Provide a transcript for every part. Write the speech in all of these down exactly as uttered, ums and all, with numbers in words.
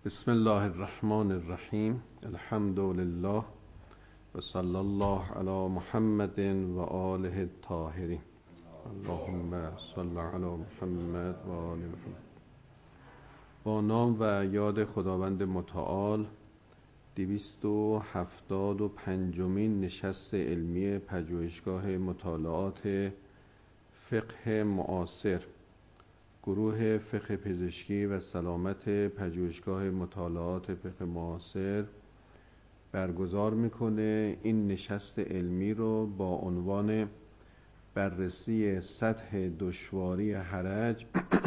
بسم الله الرحمن الرحیم. الحمد لله و صلی الله علی محمد و آله الطاهرین. اللهم صل علی محمد و آل محمد. با نام و یاد خداوند متعال دویست و هفتاد و پنجمین نشست علمی پژوهشگاه مطالعات فقه معاصر، گروه فقه پزشکی و سلامت پژوهشگاه مطالعات فقه معاصر برگزار میکنه. این نشست علمی رو با عنوان بررسی سطح دشواری حرج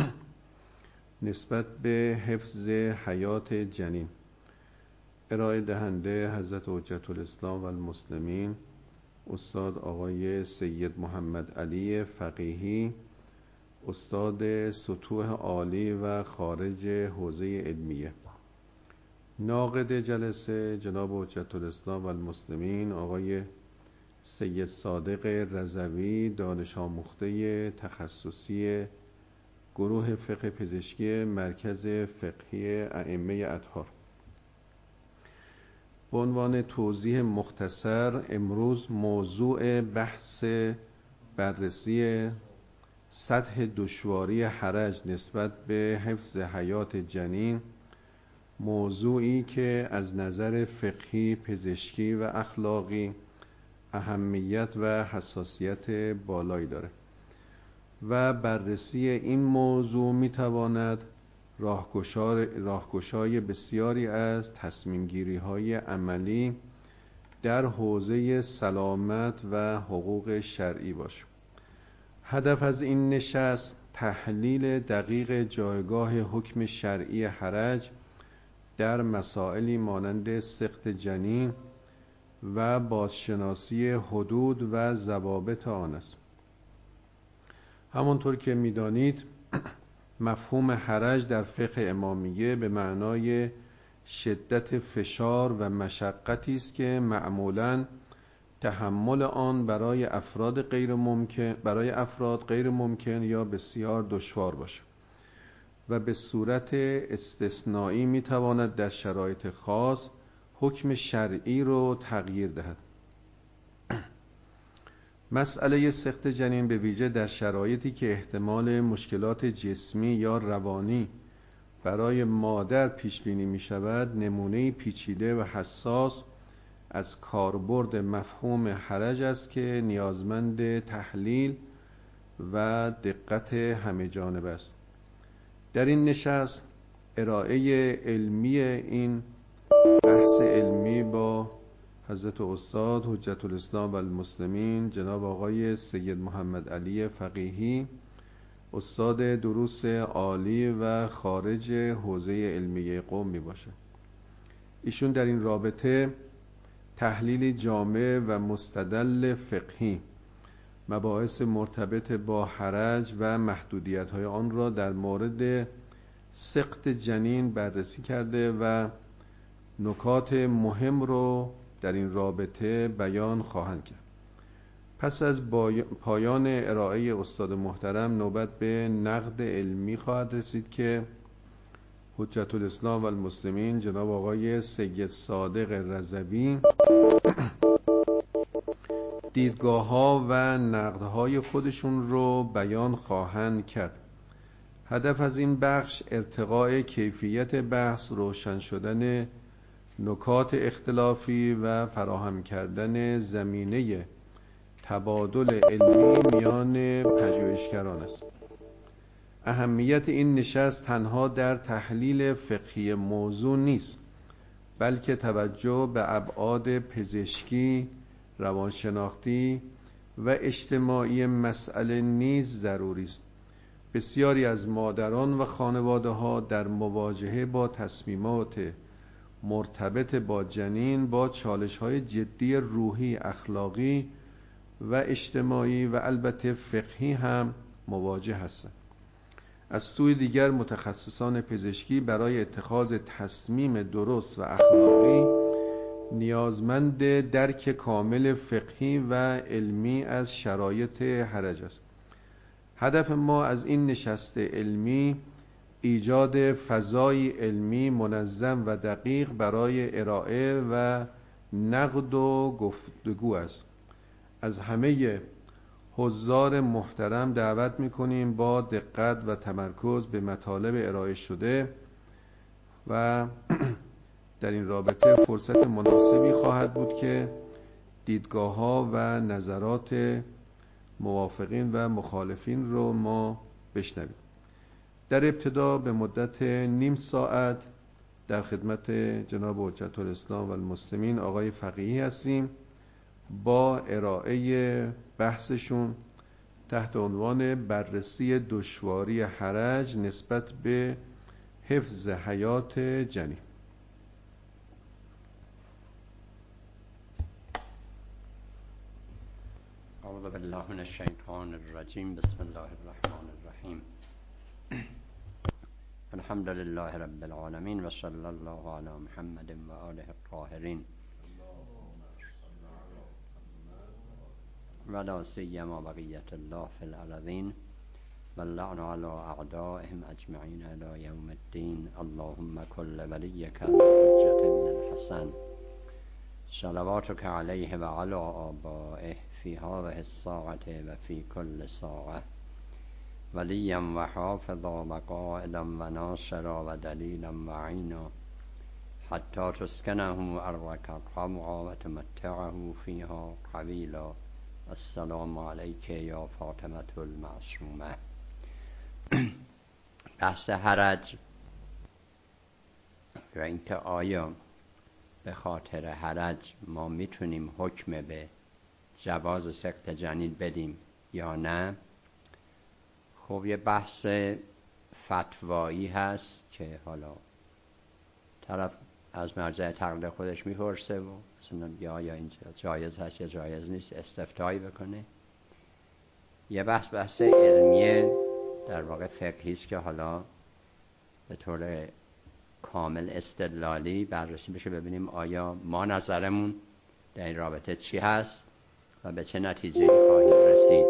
نسبت به حفظ حیات جنین، ارائه دهنده حضرت حجت الاسلام و المسلمین استاد آقای سید محمد علی فقیهی، استاد سطوح عالی و خارج حوزه علمیه. ناقد جلسه جناب حجت الاسلام و المسلمین آقای سید صادق رضوی، دانش آموخته تخصصی گروه فقه پزشکی مرکز فقهی ائمه اطهار. به عنوان توضیح مختصر، امروز موضوع بحث بررسی سطح دشواری حرج نسبت به حفظ حیات جنین، موضوعی که از نظر فقهی، پزشکی و اخلاقی اهمیت و حساسیت بالایی دارد و بررسی این موضوع میتواند راهگشای بسیاری از تصمیم گیری های عملی در حوزه سلامت و حقوق شرعی باشد. هدف از این نشست تحلیل دقیق جایگاه حکم شرعی حرج در مسائلی مانند سقط جنین و بازشناسی حدود و ضوابط آن است. همانطور که می‌دانید مفهوم حرج در فقه امامیه به معنای شدت فشار و مشقتی است که معمولاً تحمل آن برای افراد غیر ممکن برای افراد غیر ممکن یا بسیار دشوار باشد و به صورت استثنایی میتواند در شرایط خاص حکم شرعی رو تغییر دهد. مسئله سقط جنین به ویژه در شرایطی که احتمال مشکلات جسمی یا روانی برای مادر پیش بینی می شود، نمونه پیچیده و حساس از کاربرد مفهوم حرج است که نیازمند تحلیل و دقت همه جانبه است. در این نشست ارائه علمی این بحث علمی با حضرت استاد حجت الاسلام و المسلمین جناب آقای سید محمد علی فقیهی، استاد دروس عالی و خارج حوزه علمیه قم می باشد. ایشون در این رابطه تحلیل جامع و مستدل فقهی مباحث مرتبط با حرج و محدودیت‌های آن را در مورد سقط جنین بررسی کرده و نکات مهم رو در این رابطه بیان خواهند کرد. پس از پایان ارائه استاد محترم نوبت به نقد علمی خواهد رسید که حجت الاسلام و المسلمین جناب آقای سید صادق رضوی دیدگاه‌ها و نقدهای خودشون رو بیان خواهند کرد. هدف از این بخش ارتقاء کیفیت بحث، روشن شدن نکات اختلافی و فراهم کردن زمینه تبادل علمی میان پژوهشگران است. اهمیت این نشست تنها در تحلیل فقهی موضوع نیست، بلکه توجه به ابعاد پزشکی، روانشناختی و اجتماعی مسئله نیز ضروری است. بسیاری از مادران و خانواده‌ها در مواجهه با تصمیمات مرتبط با جنین با چالش‌های جدی روحی، اخلاقی و اجتماعی و البته فقهی هم مواجه هستند. از سوی دیگر متخصصان پزشکی برای اتخاذ تصمیم درست و اخلاقی نیازمند درک کامل فقهی و علمی از شرایط حرج است. هدف ما از این نشست علمی ایجاد فضای علمی منظم و دقیق برای ارائه و نقد و گفتگو است. از همه حضار محترم دعوت می‌کنیم با دقت و تمرکز به مطالب ارائه شده و در این رابطه فرصت مناسبی خواهد بود که دیدگاه‌ها و نظرات موافقین و مخالفین رو ما بشنویم. در ابتدا به مدت نیم ساعت در خدمت جناب حجت الاسلام و المسلمین آقای فقیهی هستیم با ارائه بحثشون تحت عنوان بررسی دشواری حرج نسبت به حفظ حیات جنین. اعوذ بالله من الشیطان الرجیم. بسم الله الرحمن الرحیم. الحمد لله رب العالمین و صلی الله علی محمد و آله الطاهرین و لا سیما بقیة الله فی الارضین و اللعن علی اعدائهم اجمعین الی یوم الدین. اللهم کل ولیک الحجة بن الحسن صلواتک علیه و علی آبائه فی هذه الساعة و فی کل ساعة ولیا و حافظا و قائدا و ناصرا و دلیلا و عینا حتی تسکنه ارضک طوعا و تمتعه فیها طویلا. السلام علیک یا فاطمة المعصومه. بحث حرج و اینکه آیا به خاطر حرج ما میتونیم حکم به جواز سقط جنین بدیم یا نه. خب یه بحث فتوایی هست که حالا طرف از مرجع تقلید خودش میپرسه و مثلا یا یا اینجا جایز هست یا جایز نیست استفتایی بکنه. یه بحث بحث علمیه در واقع فقهی است که حالا به طور کامل استدلالی بررسی بشه ببینیم آیا ما نظرمون در این رابطه چی هست و به چه نتیجه‌ای خواهیم رسید.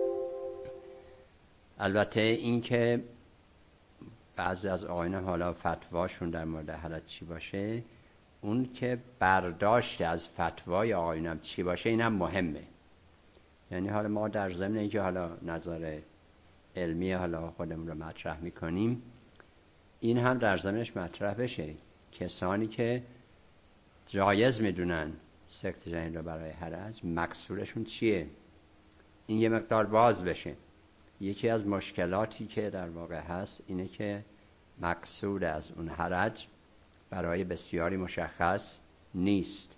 البته این که بعضی از آیین حالا فتواشون در مورد حرج چی باشه، اون که برداشت از فتوای آیینم چی باشه اینم مهمه. یعنی حالا ما در ضمن اینکه حالا نظر علمی حالا خودمون رو مطرح میکنیم، این هم در ضمنش مطرح بشه کسانی که جایز میدونن سقط جنین رو برای حرج مقصورشون چیه، این یه مقدار باز بشه. یکی از مشکلاتی که در واقع هست اینه که مقصود از اون حرج برای بسیاری مشخص نیست.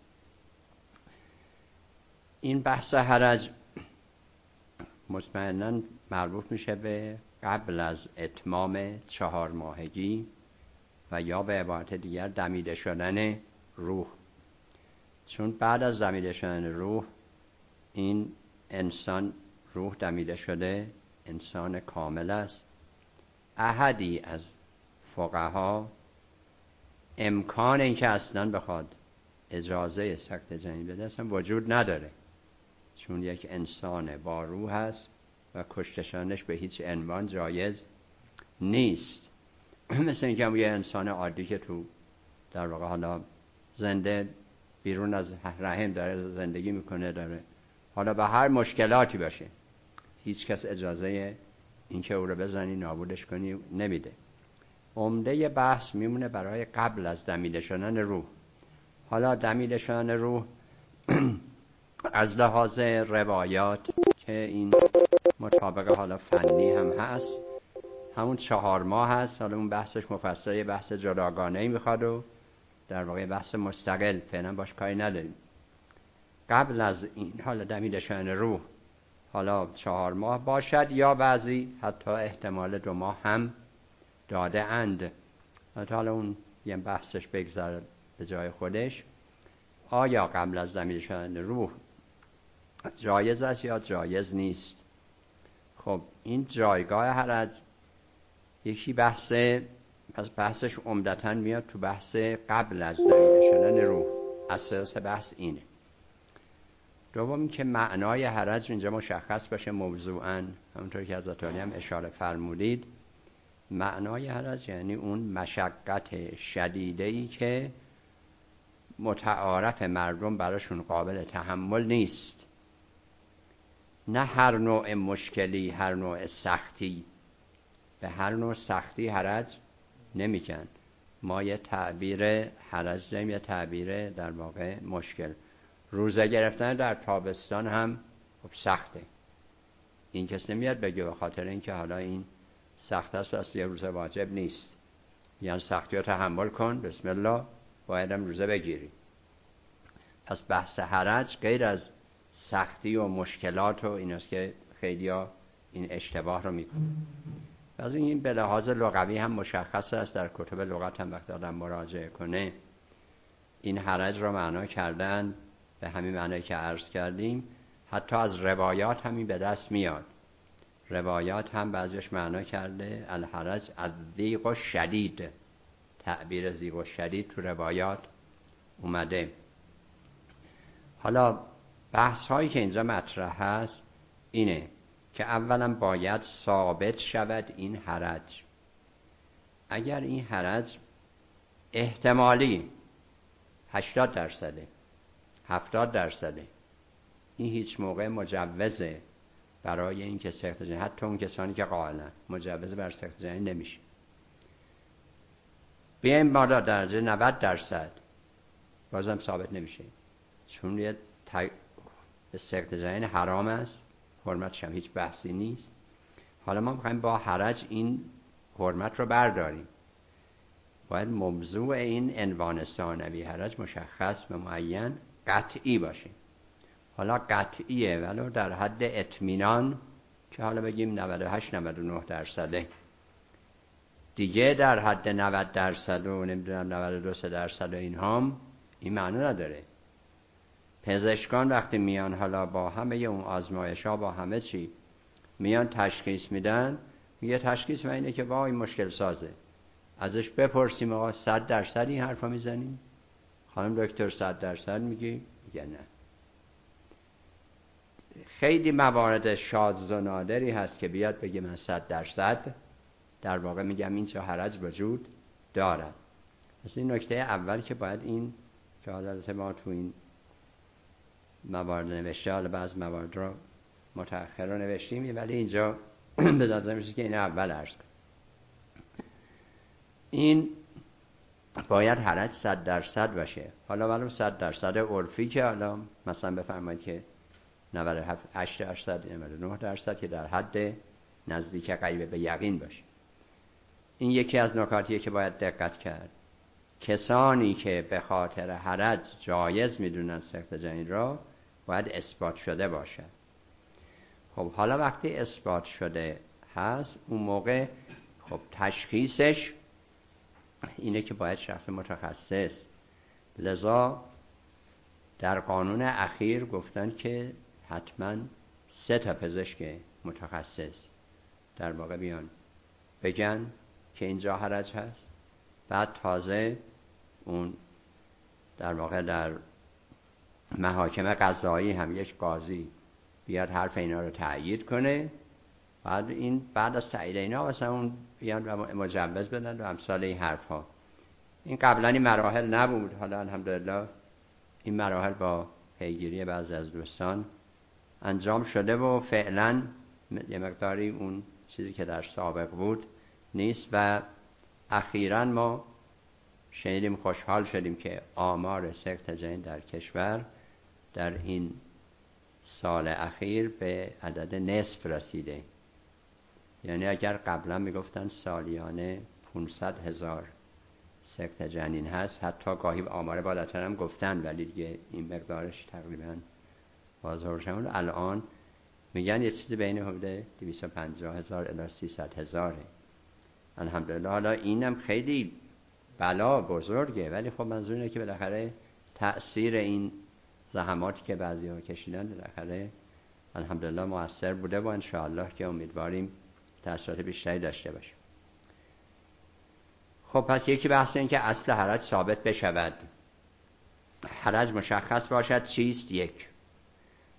این بحث حرج مطمئناً مربوط میشه به قبل از اتمام چهار ماهگی و یا به عبارت دیگر دمیده شدن روح. چون بعد از دمیده شدن روح این انسان روح دمیده شده انسان کامل است. احدی از فقها امکان اینکه اصلا بخواد اجازه سقط جنین بده اصلا وجود نداره، چون یک انسان با روح است و کشتشانش به هیچ عنوان جایز نیست. مثل اینکه یه انسان عادی که تو در واقع حالا زنده بیرون از رحم داره زندگی میکنه، داره حالا به هر مشکلاتی باشه هیچ کس اجازه اینکه او رو بزنی نابودش کنی نمیده. عمده بحث میمونه برای قبل از دمیده شدن روح. حالا دمیده شدن روح از لحاظ روایات که این مطابق حالا فنی هم هست همون چهار ماه هست. حالا اون بحثش مفصل بحث جداگانه‌ای میخواد و در واقع بحث مستقل فعلا باش کاری نداریم. قبل از این حالا دمیده شدن روح حالا چهار ماه باشد یا بعضی حتی احتمال دو ماه هم داده اند. حالا اون یه بحثش بگذاره به جای خودش. آیا قبل از دمیده شدن روح جایز است یا جایز نیست؟ خب این جایگاه حرج یکی بحث پس بحثش عمدتاً میاد تو بحث قبل از دمیده شدن روح. اساس بحث اینه. دوم که معنای حرج اینجا مشخص باشه موضوعاً، همونطور که حضرت علی هم اشاره فرمودید معنای حرج یعنی اون مشقت شدیده‌ای که متعارف مردم براشون قابل تحمل نیست. نه هر نوع مشکلی، هر نوع سختی. به هر نوع سختی حرج نمیگن. ما یه تعبیر حرج داریم، یه تعبیر در واقع مشکل. روزه گرفتن در تابستان هم خب سخته. این کس نمیاد بگه به خاطر اینکه حالا این سخت است پس یه روزه واجب نیست. یعنی سختی رو تحمل کن، بسم الله، بایدم روزه بگیری. پس بحث حرج غیر از سختی و مشکلات و این است که خیلی ها این اشتباه رو میکنه. از این به لحاظ لغوی هم مشخص است، در کتب لغت هم وقتی آدم مراجعه کنه این حرج رو معنا کردن به همین معنی که عرض کردیم. حتی از روایات همین به دست میاد. روایات هم بعضیش معنا کرده الحرج الضیق شدید. تعبیر ضیق و شدید تو روایات اومده. حالا بحث هایی که اینجا مطرح هست اینه که اولا باید ثابت شود این حرج. اگر این حرج احتمالی هشتاد درصده، هفتاد درصده، این هیچ موقع مجوزه برای این که سخت جنین، حتی اون کسانی که قائلن مجوزه بر سخت جنین نمیشه. بیایم بالا درجه نود درصد، بازم ثابت نمیشه، چون یه ت... سخت جنین حرام است، حرمتش هم هیچ بحثی نیست. حالا ما میخوایم با حرج این حرمت رو برداریم. باید موضوع این عنوان ثانوی حرج مشخص و معین قطعی باشه. حالا قطعیه ولو در حد اطمینان که حالا بگیم نود و هشت نود و نه درصده، دیگه در حد نود درصد و نمیدونم نود و دو درصد و این هم این معنی نداره. پزشکان وقتی میان حالا با همه اون آزمایش ها با همه چی میان تشخیص میدن، میگه تشخیص من اینه که وای مشکل سازه. ازش بپرسیم آقا صد درصد این حرفا میزنی؟ خانم دکتر صد درصد میگی؟ میگه نه. خیلی موارد شاذ و نادری هست که بیاد بگه من صد درصد، در واقع میگم این چه حرج وجود دارد. پس این نکته اول که باید این که حالت ما تو این موارد نوشته، حالا بعض موارد رو متأخر رو نوشتیم ولی اینجا به نظر میشه که این اول عرض کنم. این باید حرج صد درصد باشه. حالا ولو صد درصد عرفی که حالا مثلا بفرمایید که نود و هشت درصد نود و نه درصد که در حد نزدیک قریب به یقین باشه. این یکی از نکاتیه که باید دقت کرد. کسانی که به خاطر حرج جایز میدونن سقط جنین را باید اثبات شده باشد. خب حالا وقتی اثبات شده هست اون موقع خب تشخیصش اینه که باید شخص متخصص. لذا در قانون اخیر گفتن که حتما سه تا پزشک متخصص در واقع بیان بگن که اینجا حرج هست. بعد تازه اون در واقع در محاکم قضایی هم یک قاضی بیاد حرف اینا رو تأیید کنه. بعد این بعد از تأیید اینا مثلا اون بیان و مجوز بدن و امثال این حرف ها. این قبلا این مراحل نبود. حالا الحمدلله این مراحل با پیگیری بعضی از دوستان انجام شده و فعلا یه مقداری اون چیزی که در سابق بود نیست. و اخیراً ما شنیدیم، خوشحال شدیم که آمار سقط جنین در کشور در این سال اخیر به عدد نصف رسیده. یعنی اگر قبلا میگفتن سالیانه پانصد هزار سقط جنین هست، حتی گاهی آمار بالاتر هم گفتن ولی دیگه این مقدارش تقریبا بازار شمول، الان میگن یه چیزی بین حدود دویست و پنجاه هزار الی سیصد هزاره. الحمدلله. حالا اینم خیلی بلا بزرگه ولی خب منظور اینه که بالاخره تأثیر این زحماتی که بعضی ها کشیدن بالاخره الحمدلله مؤثر بوده و انشاءالله که امیدواریم تأثیرات بیشتری داشته باشه. خب پس یکی بحث این که اصل حرج ثابت بشود، حرج مشخص باشد چیست، یک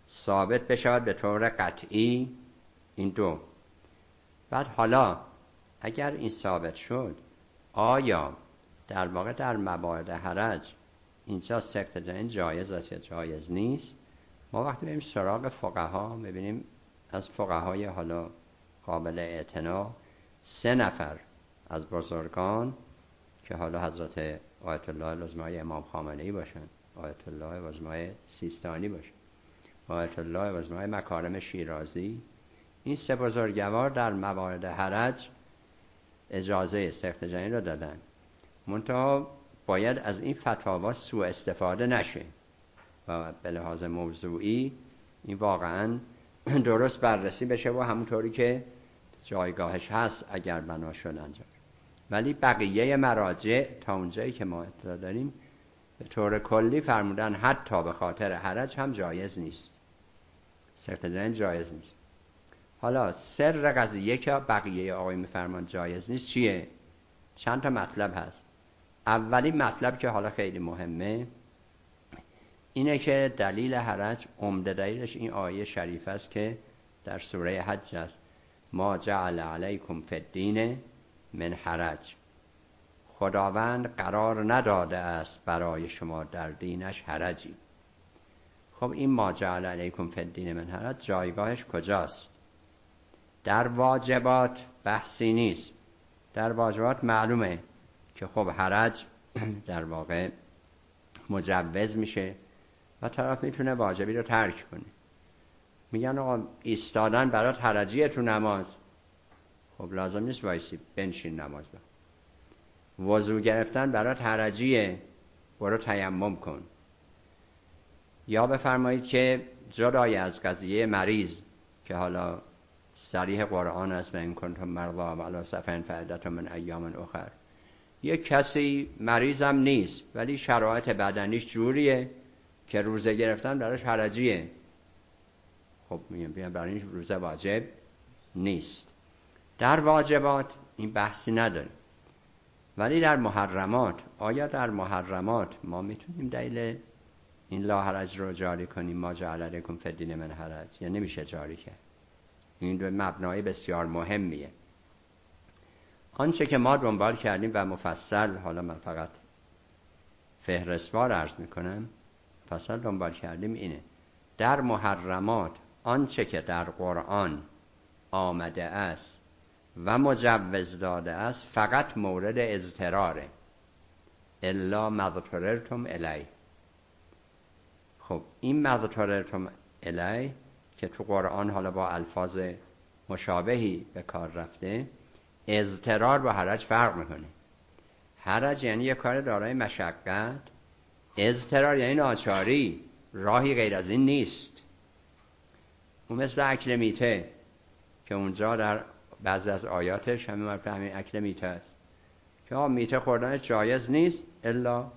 ثابت بشود به طور قطعی، این دو. بعد حالا اگر این ثابت شد آیا در واقع در موارد حرج اینجا سقط جنین جایز است یا جایز نیست، ما وقتی بریم سراغ فقها میبینیم از فقهای حالا قابل اعتنا سه نفر از بزرگان که حالا حضرت آیت الله العظمای امام خامنه‌ای باشن، آیت الله العظمای سیستانی باشن، آیت الله العظمای مکارم شیرازی، این سه بزرگوار در موارد حرج اجازه سقط جنین رو دادن. منتها باید از این فتاوا سوء استفاده نشه و به لحاظ موضوعی این واقعا درست بررسی بشه و همونطوری که جایگاهش هست اگر بنا شد انجام. ولی بقیه مراجع تا اونجایی که ما اطلاع داریم به طور کلی فرمودن حتی به خاطر حرج هم جایز نیست، سقط جنین جایز نیست. حالا سر قضیه که بقیه آقای میفرمان جایز نیست چیه؟ چند تا مطلب هست. اولی مطلب که حالا خیلی مهمه اینه که دلیل حرج عمده دلیلش این آیه شریف است که در سوره حج است، ما جعل علیکم فی الدین من حرج، خداوند قرار نداده است برای شما در دینش حرجی. خب این ما جعل علیکم فی الدین من حرج جایگاهش کجاست؟ در واجبات بحثی نیست. در واجبات معلومه که خب حرج در واقع مجوز میشه و طرف میتونه واجبی رو ترک کنه. میگن آقا ایستادن برات حرجیه تو نماز، خب لازم نیست وایسی، بنشین نماز بخون. وضو گرفتن برات حرجیه، برو تیمم کن. یا بفرمایید که جدای از قضیه مریض که حالا صریح قرآن است و این کنتم مرضی و علی سفر فعدة من ایام اخر، یک کسی مریضم نیست ولی شرایط بدنیش جوریه که روزه گرفتن براش حرجیه، خب میگم بیان برای این روزه واجب نیست. در واجبات این بحثی نداریم. ولی در محرمات، آیا در محرمات ما میتونیم دلیل این لا حرج رو جاری کنیم، ما جعل علیکم فی الدین من حرج، یا نمیشه جاری کرد؟ این دو مبنای بسیار مهمیه. آنچه که ما دنبال کردیم و مفصل، حالا من فقط فهرستوار عرض میکنم، مفصل دنبال کردیم اینه در محرمات آنچه که در قرآن آمده است و مجوز داده است فقط مورد اضطراره، الا ما اضطررتم الیه. خب این ما اضطررتم الیه که تو قرآن حالا با الفاظ مشابهی به کار رفته، اضطرار با حرج فرق میکنه. حرج یعنی یه کار دارای مشقت، اضطرار یعنی ناچاری، راهی غیر از این نیست. اون مثل اکل میته که اونجا در بعضی از آیاتش همین مربوط همین اکل میته است که آه میته خوردنش جایز نیست الا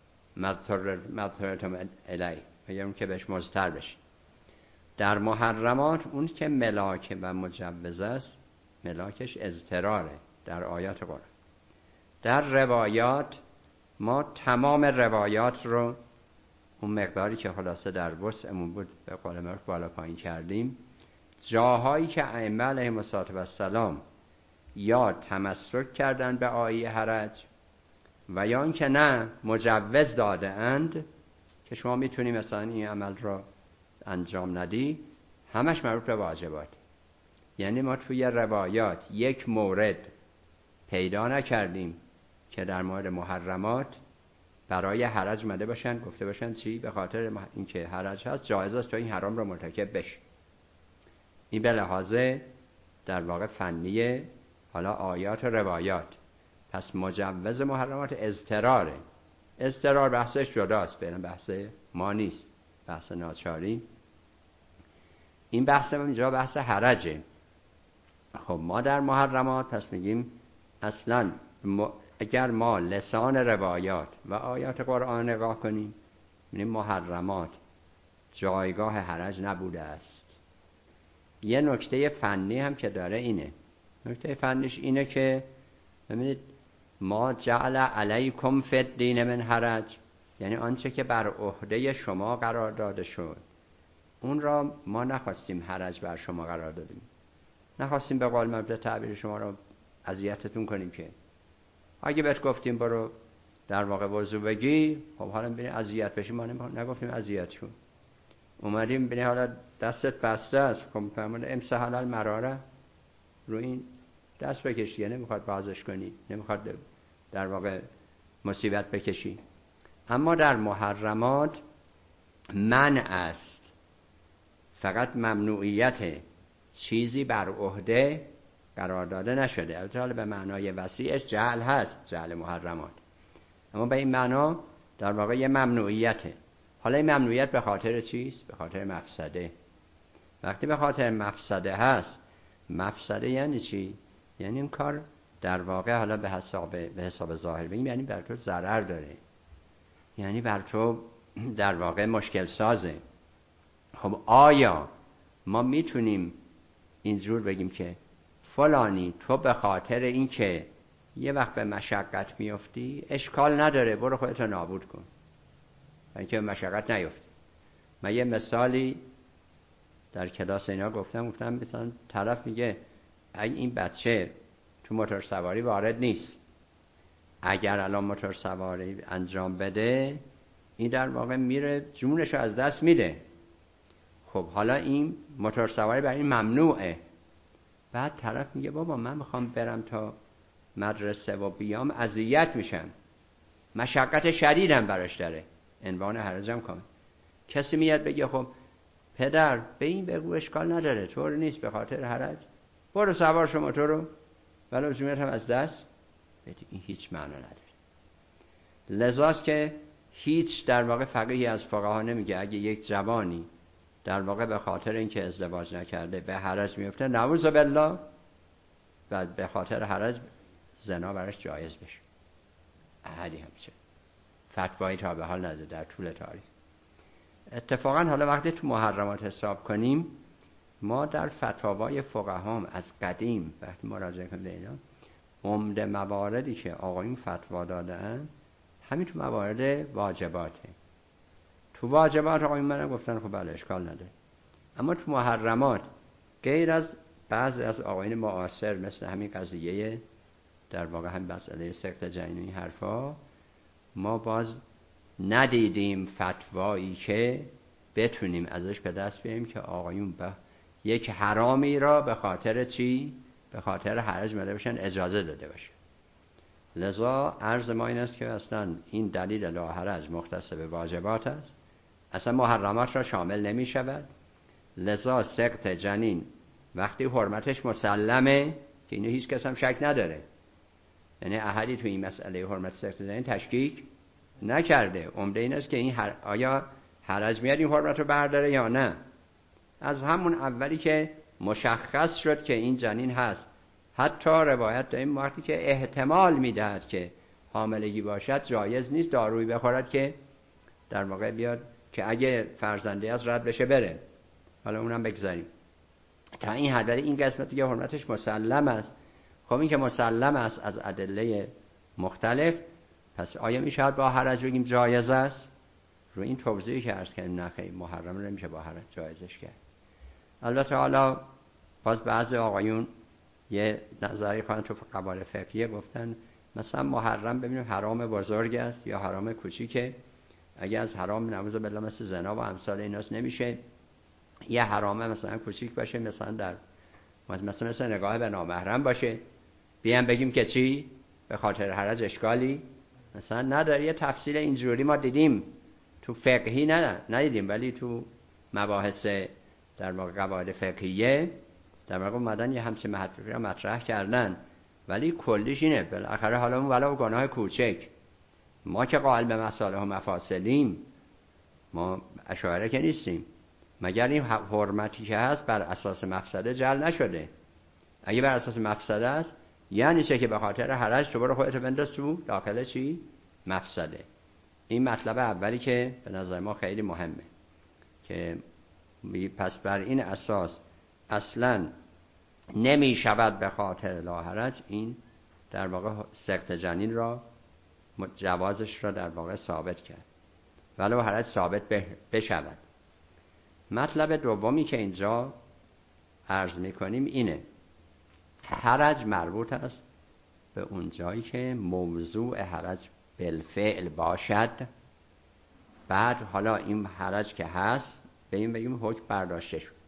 مضطررتم الیه، اون که بهش مضطر بشی. در محرمات اون که ملاک و مجوز است ملاکش اضطراره در آیات قرآن. در روایات ما تمام روایات رو اون مقداری که خلاصه در وسعمون بود به قول معروف بالا پایین کردیم. جاهایی که ائمه علیهم السلام یا تمسک کردن به آیه حرج و یا اینکه نه مجوز داده اند که شما میتونی مثلا این عمل را انجام ندی، همش مربوط به واجبات. یعنی ما توی روایات یک مورد پیدا نکردیم که در مورد محرمات برای حرج مده باشن، گفته باشن چی؟ به خاطر اینکه حرج هست جایز است تو این حرام رو مرتکب بشی. این به لحاظ در واقع فنی حالا آیات و روایات. پس مجوز محرمات اضطراره. اضطرار بحثش جداست، فعلا بحث ما نیست، بحث ناچاری. این بحث ما اینجا بحث حرجه. خب ما در محرمات پس میگیم اصلا اگر ما لسان روایات و آیات قرآن نگاه کنیم می‌بینیم محرمات جایگاه حرج نبوده است. یه نکته فنی هم که داره اینه، نکته فنیش اینه که ببینید ما جعل علیکم فی الدین من حرج، یعنی آنچه که بر عهده شما قرار داده شد اون را ما نخواستیم حرج بر شما قرار دادیم، نخواستیم به قول مبدأ تعبیر شما را اذیتتون کنیم که. اگه بهت گفتیم برو در واقع وضو بگی، خب حالا ببین اذیت بشی، ما نگفتیم اذیت شو، اومدیم ببین حالا دستت بسته است، خب فرمود امسح علی المراره، رو این دست بکشی، نمیخواد بازش کنی، نمیخواد در واقع مصیبت بکشی. اما در محرمات منع است، فقط ممنوعیت چیزی بر عهده قرار داده نشده. البته حالا به معنای وسیعش جعل هست، جعل محرمات، اما به این معنا در واقع یه ممنوعیته. حالا این ممنوعیت به خاطر چیست؟ به خاطر مفسده. وقتی به خاطر مفسده هست، مفسده یعنی چی؟ یعنی این کار در واقع حالا به حساب به حساب ظاهر بگیم یعنی بر تو ضرر داره، یعنی بر تو در واقع مشکل سازه. خب آیا ما میتونیم اینجور بگیم که فلانی تو به خاطر این که یه وقت به مشقت میفتی اشکال نداره برو خودتو نابود کن، اینکه به مشقت نیفتی؟ من یه مثالی در کلاس اینا گفتم، گفتم مثلا طرف میگه اگه این بچه تو موتور سواری وارد نیست، اگر الان موتور سواری انجام بده این در واقع میره جونشو از دست میده. خب حالا این موتور سواری برای این ممنوعه. بعد طرف میگه بابا من میخوام برم تا مدرسه و بیام اذیت میشم، مشقت شدیدم براش داره، عنوان حرجم کنه. کسی میاد بگه خب پدر به این بگو اشکال نداره، طور نیست به خاطر حرج برو سوار شو موتور رو، ولی جونت هم از دست بدی، این هیچ معنا نداره. لذاست که هیچ در واقع فقیهی از فقها نمیگه اگه یک جوانی در واقع به خاطر اینکه ازدواج نکرده به حرج میفته، نعوذ بالله، و به خاطر حرج زنا براش جایز بشه. احدی همچه فتوایی تا به حال نداره در طول تاریخ. اتفاقا حالا وقتی تو محرمات حساب کنیم، ما در فتاوای فقهام از قدیم وقتی مراجعه کنیم به اینا، عمده مواردی که آقایون فتوا دادن همین تو موارد واجباته. تو واجبات آقایون منم گفتن خب بله اشکال نداره، اما تو محرمات غیر از بعضی از آقایون معاصر مثل همین قضیه در واقع هم مسئله سقط جنین این حرفا، ما باز ندیدیم فتوایی که بتونیم ازش به دست بیاریم که آقایون به یک حرامی را به خاطر چی؟ به خاطر حرج مده باشن اجازه داده باشه. لذا عرض ما این است که اصلا این دلیل لا حرج مختص به واجبات است، اصلا محرمات را شامل نمی شود. لذا سقط جنین وقتی حرمتش مسلمه که اینو هیچ کس هم شک نداره، یعنی احدی تو این مسئله حرمت سقط جنین تشکیک نکرده. عمده این است که این هر... آیا حرج میاد این حرمت رو برداره یا نه. از همون اولی که مشخص شد که این جنین هست، حتی روایت داریم وقتی که احتمال میدهد که حاملگی باشد جایز نیست دارویی بخورد که در واقع بیاد که اگه فرزندی از رد بشه بره. حالا اونم بگذاریم تا این حد، این قسمت دیگه حرمتش مسلم است. خب این که مسلم است از ادله مختلف، پس آیا میشه با حرج بگیم جایز است؟ رو این توضیحی که عرض کردیم نه خیلی محرم نمیشه با حرج جایزش کرد. البته حالا باز بعضی آقایون یه نظری خواهند تو قواعد فقهیه گفتن مثلا محرم ببینیم حرام بزرگ است یا حرام کوچیکه. اگه از حرام نعوذ بالله مثل زنا و امثال ایناست نمیشه، یه حرامه مثلا کوچیک باشه، مثلا در مثلا مثلا نگاه به نامحرم باشه، بیان بگیم که چی به خاطر حرج اشکالی مثلا نداره. یه تفصیل اینجوری ما دیدیم تو فقهی نه ندیدیم، ولی تو مباحث در واقع قواعد فقهیه در واقع اومدن یه همچین محطوطی رو مطرح کردن، ولی کلیش اینه بالاخره حالا اون ولو گناه کوچک، ما که قائل به مصالح و مفاسدیم، ما اشاعره که نیستیم، مگر این حرمتی که هست بر اساس مفسده جعل نشده. اگه بر اساس مفسده است یعنی چه که به خاطر حرج تو برو خودت بنداز تو داخل چی؟ مفسده. این مطلب اولی که به نظر ما خیلی مهمه که پس بر این اساس اصلا نمی شود به خاطر لا حرج این در واقع سقط جنین را جوازش را در واقع ثابت کرد ولو حرج ثابت بشود. مطلب دومی که اینجا عرض می کنیم اینه، حرج مربوط است به اون جایی که موضوع حرج بالفعل باشد. بعد حالا این حرج که هست به این بگیم حکم برداشته شد.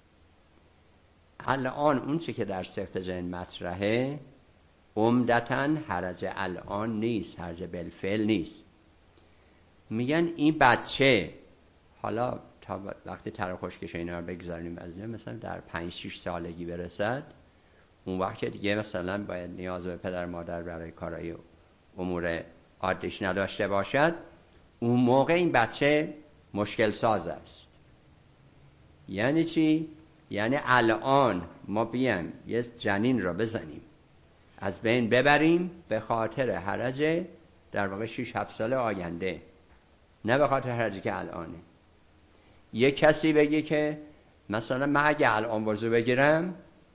الان اون چی که در سقط جنین مطرحه عمدتاً حرج الان نیست، حرج بالفعل نیست. میگن این بچه حالا تا وقتی تر خشکش اینا رو بگذاریم از این، مثلا در پنج شش سالگی برسد، اون وقت که دیگه مثلا باید نیاز به پدر مادر برای کارهای امور عادیش نداشته باشد، اون موقع این بچه مشکل ساز است. یعنی چی؟ یعنی الان ما بیایم یه جنین را بزنیم از بین ببریم به خاطر حرج در واقع شش هفت سال آینده، نه به خاطر حرجی که الانه. یه کسی بگه که مثلا من اگه الان وضو بگیرم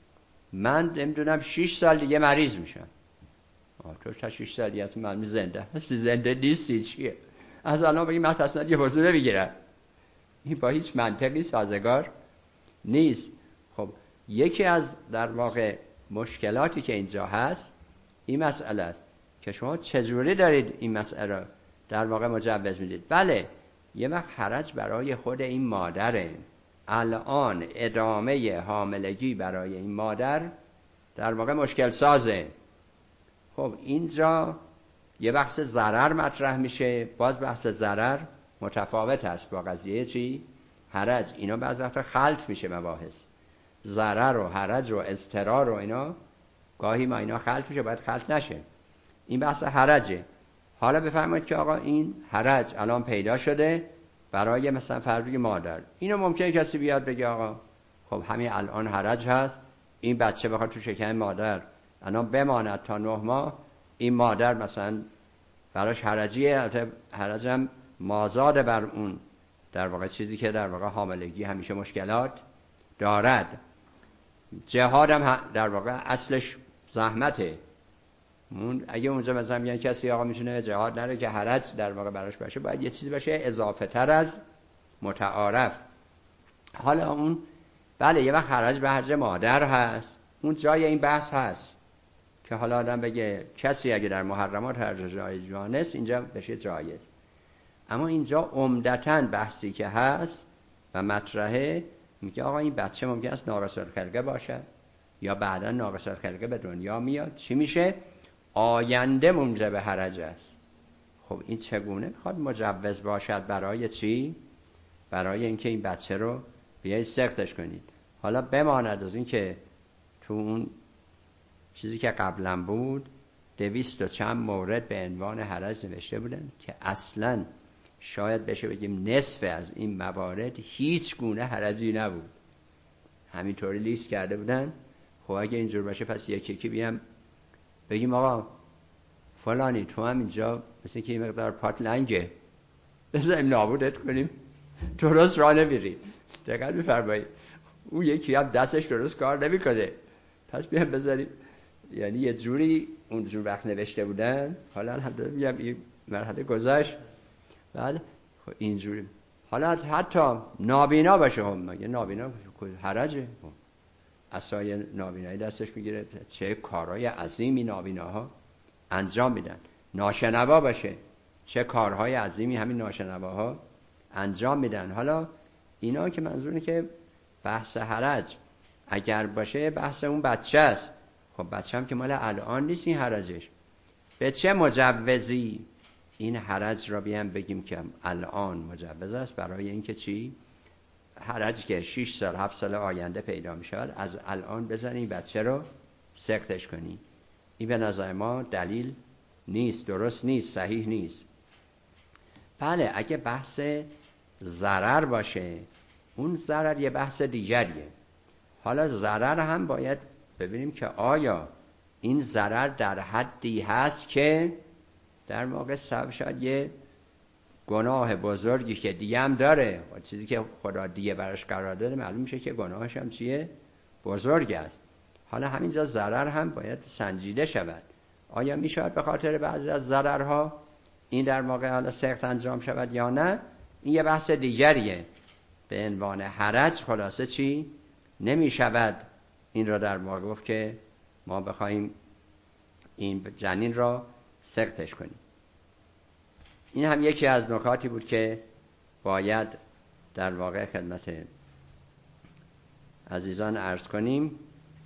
من نمیدونم شش سال دیگه مریض میشم. آه تو تا شش سال دیگه من زنده هستی؟ زنده نیستی چیه؟ از الان بگی من تصمیم دیگه وضو نمیگیرم. این با هیچ منطقی سازگار نیست. خب یکی از در واقع مشکلاتی که اینجا هست این مسئله است که شما چجوری دارید این مسئله رو در واقع مجوز میدید. بله یه وقت حرج برای خود این مادره، الان ادامه حاملگی برای این مادر در واقع مشکل سازه. خب اینجا یه بحث ضرر مطرح میشه، باز بحث ضرر متفاوت است با قضیه چی؟ حرج. اینا بعضی وقتا خلط میشه مباحث، ضرر و حرج و اضطرار و اینا گاهی ما اینا خلط میشه، باید خلط نشه. این بحث حرجه. حالا بفرمایید که آقا این حرج الان پیدا شده برای مثلا فرض مادر، اینو ممکنه کسی بیاد بگه آقا خب همین الان حرج هست، این بچه بخواد تو شکم مادر الان بماند تا نه ماه، این مادر مثلا براش حرجیه. البته حرجم مازاد بر اون در واقع چیزی که در واقع حاملگی همیشه مشکلات دارد. جهاد هم در واقع اصلش زحمته. اگه اونجا مثلا میگن کسی آقا میتونه جهاد نره که حرج در واقع براش باشه، باید یه چیزی باشه اضافه تر از متعارف. حالا اون بله یه وقت حرج به حرج مادر هست، اون جای این بحث هست که حالا آدم بگه کسی اگه در محرمات حرج جایز جانست اینجا بشه جایز. اما اینجا عمدتاً بحثی که هست و مطرحه میگه آقا این بچه ممکن است ناقص الخلقه باشه یا بعدا ناقص الخلقه به دنیا میاد، چی میشه؟ آینده موجب حرج است. خب این چگونه میخواد مجوز باشد؟ برای چی؟ برای اینکه این بچه رو بیایید سقطش کنید. حالا بماند از این که تو اون چیزی که قبلا بود دویست و چند مورد به عنوان حرج نوشته بودن که اصلا شاید بشه بگیم نصف از این موارد هیچ گونه حرجی نبود، همینطوری لیست کرده بودن. خب اگه اینجور باشه پس یکی یکی بیام بگیم آقا فلانی تو هم اینجا مثل که این مقدار پات لنگه بذاریم نابودت کنیم، درست راه نمیری. دقیق میفرمایید اون یکی هم دستش درست کار نمیکنه پس بیام بذاریم. یعنی یه جوری اونجور وقت نوشته بودن. حالا الحمدلله میگم این مرحله گذشت. بله خب اینجوری. حالا حتی نابینا باشه، هم مگه نابینا باشه حرجه؟ عصای نابینایی دستش میگیره، چه کارهای عظیمی نابیناها انجام میدن. ناشنوا باشه، چه کارهای عظیمی همین ناشنواها انجام میدن. حالا اینا که منظوره که بحث حرج اگر باشه بحث اون بچه است. خب بچه هم که مال الان نیست این حرجش، به چه مجوزی این حرج را بیان بگیم که الان مجوز است؟ برای اینکه چی؟ حرج که شش سال هفت سال آینده پیدا می شود، از الان بزنی بچه رو سقطش کنی. این به نظر ما دلیل نیست، درست نیست، صحیح نیست. بله اگه بحث ضرر باشه اون ضرر یه بحث دیگریه. حالا ضرر هم باید ببینیم که آیا این ضرر در حدی هست که در واقع سبب شد یه گناه بزرگی که دیگه هم داره، چیزی که خدا دیگه براش قرار داده معلوم میشه که گناهش هم چیه؟ بزرگ است. حالا همینجا ضرر هم باید سنجیده شود. آیا میشود به خاطر بعضی از ضررها این در واقع حالا سقط انجام شود یا نه؟ این یه بحث دیگریه. به عنوان حرج خلاصه چی؟ نمیشود این را در واقع گفت که ما بخوایم این جنین را سقطش کنیم. این هم یکی از نکاتی بود که باید در واقع خدمت عزیزان عرض کنیم.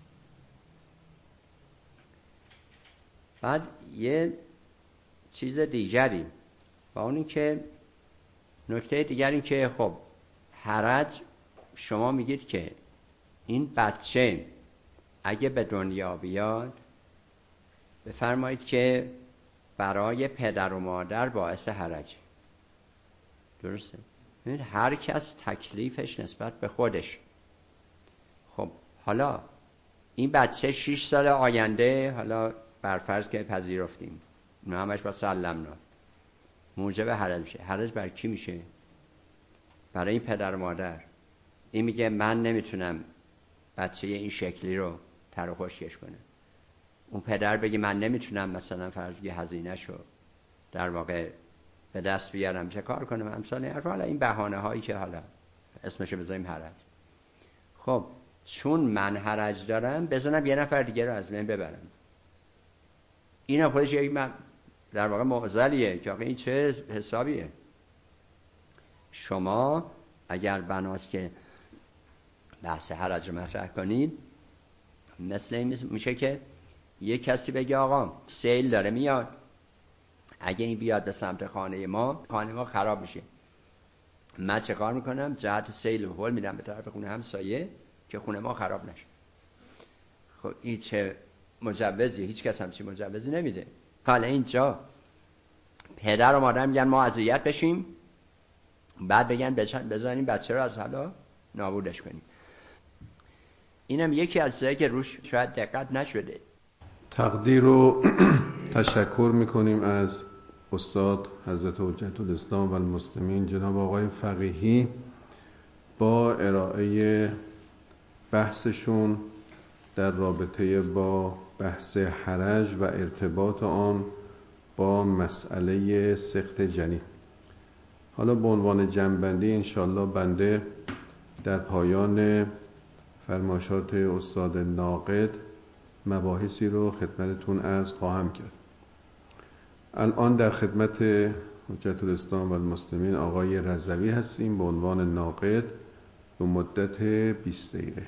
بعد یه چیز دیگری با اونی که نکته دیگری که خب حرج، شما میگید که این بچه اگه به دنیا بیاد بفرمایید که برای پدر و مادر باعث حرج. درسته؟ هر کس تکلیفش نسبت به خودش. خب حالا این بچه شش سال آینده، حالا برفرض که پذیرفتیم، اونا همش با سلمنا موجب حرج میشه. حرج بر کی میشه؟ برای این پدر و مادر. این میگه من نمیتونم بچه این شکلی رو تر و خشکش کنه. اون پدر بگه من نمیتونم مثلا فرض یه هزینه شو در واقع به دست بیارم، چه کار کنم امثال این. حالا این بهانه هایی که حالا اسمشو بذاریم حرج. خب چون من حرج دارم بزنم یه نفر دیگه رو از من ببرم. این خودش یک من در واقع معضلیه که آقا این چه حسابیه. شما اگر بناست که بحث حرج رو مطرح کنید، مثل این میشه که یک کسی بگه آقا سیل داره میاد، اگه این بیاد به سمت خانه ما، خانه ما خراب میشه. من چه کار میکنم؟ جهت سیل رو هول میدم به طرف خونه همسایه که خونه ما خراب نشه. خب این چه مجوزی؟ هیچ کس همچین مجوزی نمیده. حالا اینجا پدر و مادر میگن ما اذیت بشیم، بعد بگن بزنیم بچه رو از حالا نابودش کنیم. اینم یکی از چیزایی که روش شاید دقت نشده. تقدیر و تشکر میکنیم از استاد حضرت حجت الاسلام و المسلمین جناب آقای فقیهی با ارائه بحثشون در رابطه با بحث حرج و ارتباط آن با مسئله سقط جنین. حالا به عنوان جمع‌بندی انشالله بنده در پایان فرمایشات استاد ناقد مباحثی رو خدمتتون عرض خواهم کرد. الان در خدمت حجت الاسلام و المسلمین آقای رضوی هستیم به عنوان ناقد به مدت بیست دقیقه.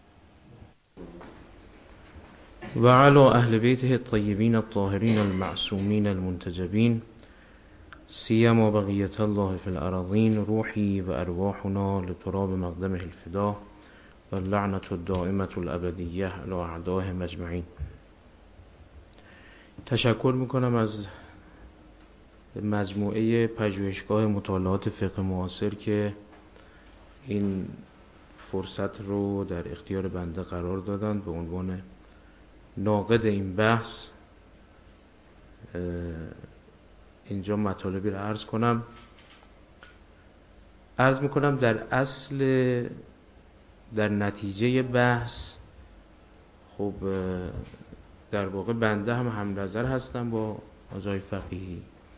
و علی اهل بیته الطیبین الطاهرین المعصومین المنتجبین سیما بقیت الله فی الارضین روحی و ارواحنا لتراب مقدمه الفدا و اللعنة الدائمة الابدیه علی اعدائهم اجمعین. تشکر میکنم از مجموعه پژوهشگاه مطالعات فقه معاصر که این فرصت رو در اختیار بنده قرار دادن به عنوان ناقد این بحث اینجا مطالبی رو عرض کنم. عرض میکنم در اصل در نتیجه بحث خب در واقع بنده هم هم نظر هستم با آقای فقیهی،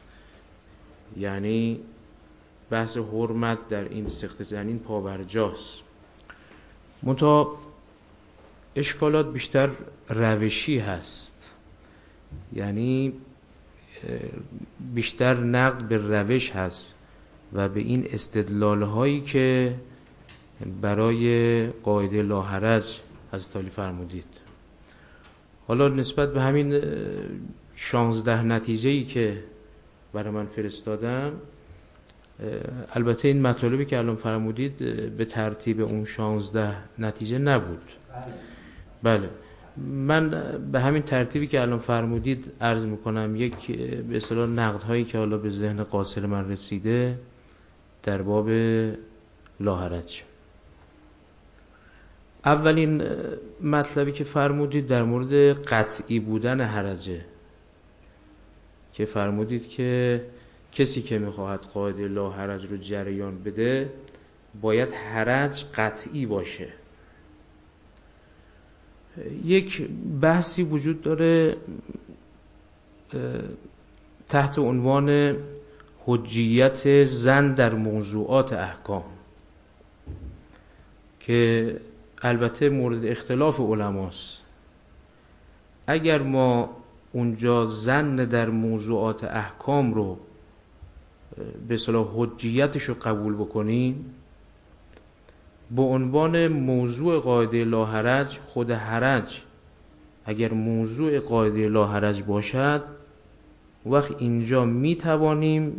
یعنی بحث حرمت در این سقط جنین پابرجاست. منتها اشکالات بیشتر روشی هست، یعنی بیشتر نقد به روش هست و به این استدلال هایی که برای قاعده لا حرج حضرت علی فرمودید. حالا نسبت به همین شانزده نتیجه‌ای که برای من فرستادم، البته این مطالبی که الان فرمودید به ترتیب اون شانزده نتیجه نبود. بله، من به همین ترتیبی که الان فرمودید عرض میکنم. یک به اصطلاح نقد هایی که حالا به ذهن قاصر من رسیده در باب لا حرج. اولین مطلبی که فرمودید در مورد قطعی بودن حرجه، که فرمودید که کسی که میخواهد قاعده لا حرج رو جریان بده باید حرج قطعی باشه. یک بحثی وجود داره تحت عنوان حجیت زن در موضوعات احکام که البته مورد اختلاف علماست. اگر ما اونجا ظن در موضوعات احکام رو به اصطلاح حجیتش رو قبول بکنیم، به عنوان موضوع قاعده لاحرج، خود حرج اگر موضوع قاعده لاحرج باشد، وقت اینجا می توانیم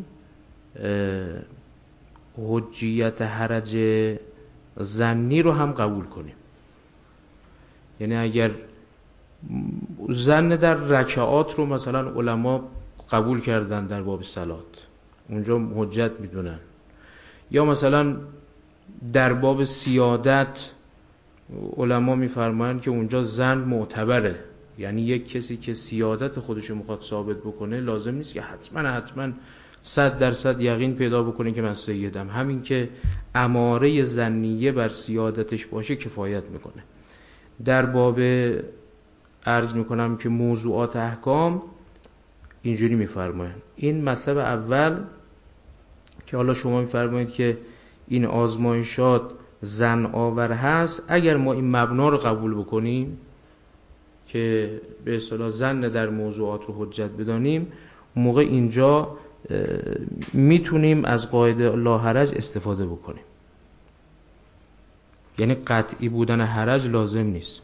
حجیت حرج ظنی رو هم قبول کنیم. یعنی اگر ظن در رکعات رو مثلا علما قبول کردن در باب صلات، اونجا حجت میدونن، یا مثلا در باب سیادت علما میفرمایند که اونجا ظن معتبره، یعنی یک کسی که سیادت خودشو میخواد ثابت بکنه لازم نیست که حتما حتما صد درصد یقین پیدا بکنه که من سیدم، همین که اماره ظنیه بر سیادتش باشه کفایت میکنه. در باب عرض میکنم که موضوعات احکام اینجوری میفرمایند. این مطلب اول که حالا شما میفرمایید که این آزمایشات ظن آور هست، اگر ما این مبنا رو قبول بکنیم که به اصطلاح ظن در موضوعات رو حجت بدانیم، موقع اینجا میتونیم از قاعده لا حرج استفاده بکنیم. یعنی قطعی بودن حرج لازم نیست.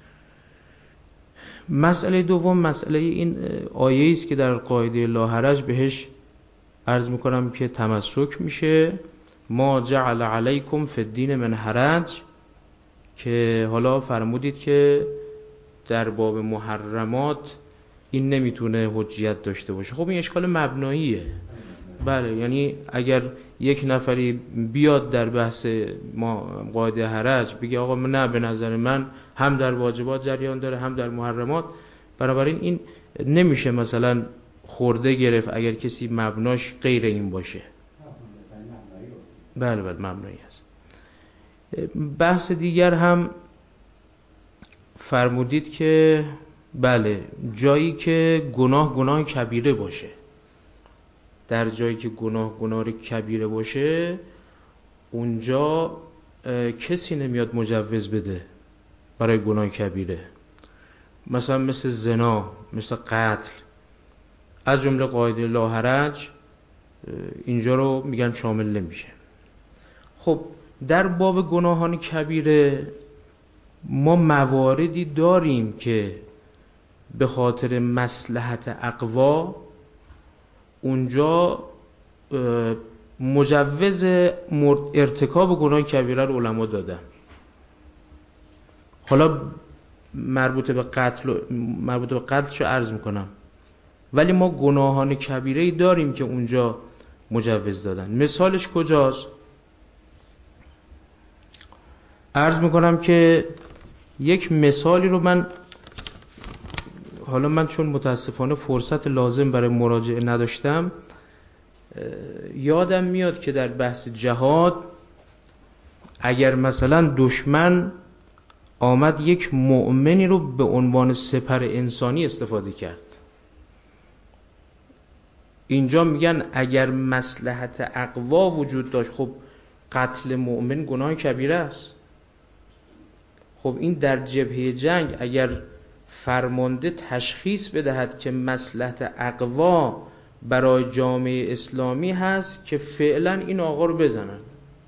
مسئله دوم، مسئله این آیه است که در قاعده لا حرج بهش عرض میکنم که تمسک میشه، ما جعل علیکم فی الدین من حرج، که حالا فرمودید که در باب محرمات این نمیتونه حجیت داشته باشه. خب این اشکال مبناییه. بله، یعنی اگر یک نفری بیاد در بحث ما قاعده حرج بگه آقا نه، به نظر من هم در واجبات جریان داره هم در محرمات، بنابراین این نمیشه مثلا خورده گرفت اگر کسی مبناش غیر این باشه. بله بله مبنایی هست. بحث دیگر هم فرمودید که بله، جایی که گناه گناه کبیره باشه، در جایی که گناه گناه کبیره باشه اونجا کسی نمیاد مجوز بده برای گناه کبیره، مثلا مثل زنا، مثل قتل، از جمله قاعده لا حرج اینجا رو میگن شامل نمیشه. خب در باب گناهان کبیره ما مواردی داریم که به خاطر مصلحت اقوا اونجا مجوز ارتکاب گناه کبیره رو علما دادن. حالا مربوط به قتل مربوط به قتلشو عرض میکنم، ولی ما گناهان کبیره‌ای داریم که اونجا مجوز دادن. مثالش کجاست؟ عرض میکنم که یک مثالی رو من، حالا من چون متاسفانه فرصت لازم برای مراجعه نداشتم، یادم میاد که در بحث جهاد اگر مثلا دشمن آمد یک مؤمنی رو به عنوان سپر انسانی استفاده کرد، اینجا میگن اگر مصلحت اقوا وجود داشت، خب قتل مؤمن گناه کبیره است. خب این در جبهه جنگ اگر فرمانده تشخیص بدهد که مصلحت اقوا برای جامعه اسلامی هست که فعلا این آقا رو بزنن،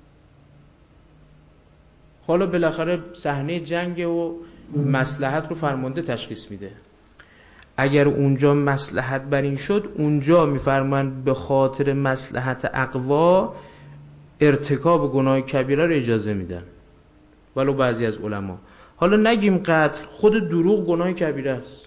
حالا بالاخره صحنه جنگ و مصلحت رو فرمانده تشخیص میده، اگر اونجا مصلحت بر این شد، اونجا میفرمایند به خاطر مصلحت اقوا ارتکاب گناه کبیره رو اجازه میدن، ولو بعضی از علما. حالا نگیم قتل، خود دروغ گناه کبیره است.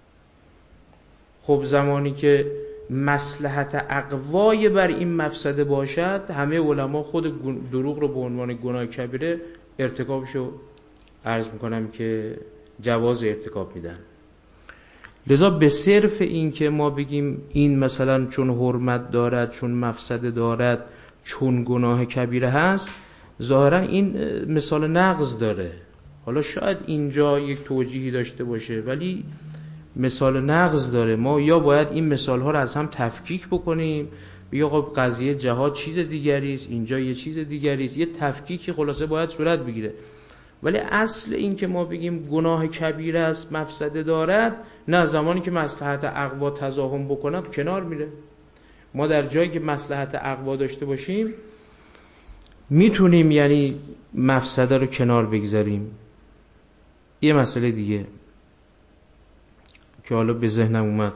خب زمانی که مصلحت اقوای بر این مفسده باشد، همه علما خود دروغ رو به عنوان گناه کبیره ارتکابشو عرض میکنم که جواز ارتکاب میدن. لذا به صرف این که ما بگیم این مثلا چون حرمت دارد، چون مفسده دارد، چون گناه کبیره هست، ظاهرا این مثال نقض داره. حالا شاید اینجا یک توجیهی داشته باشه، ولی مثال نقض داره. ما یا باید این مثال ها رو از هم تفکیک بکنیم، یا خب قضیه جهاد چیز دیگری است، اینجا یه چیز دیگری است، یه تفکیکی خلاصه باید صورت بگیره. ولی اصل این که ما بگیم گناه کبیره است مفسده دارد، نه، زمانی که مصلحت اقوا تضاهم بکنه تو کنار میره. ما در جایی که مصلحت اقوا داشته باشیم میتونیم یعنی مفسده رو کنار بگذاریم. یه مسئله دیگه که حالا به ذهنم اومد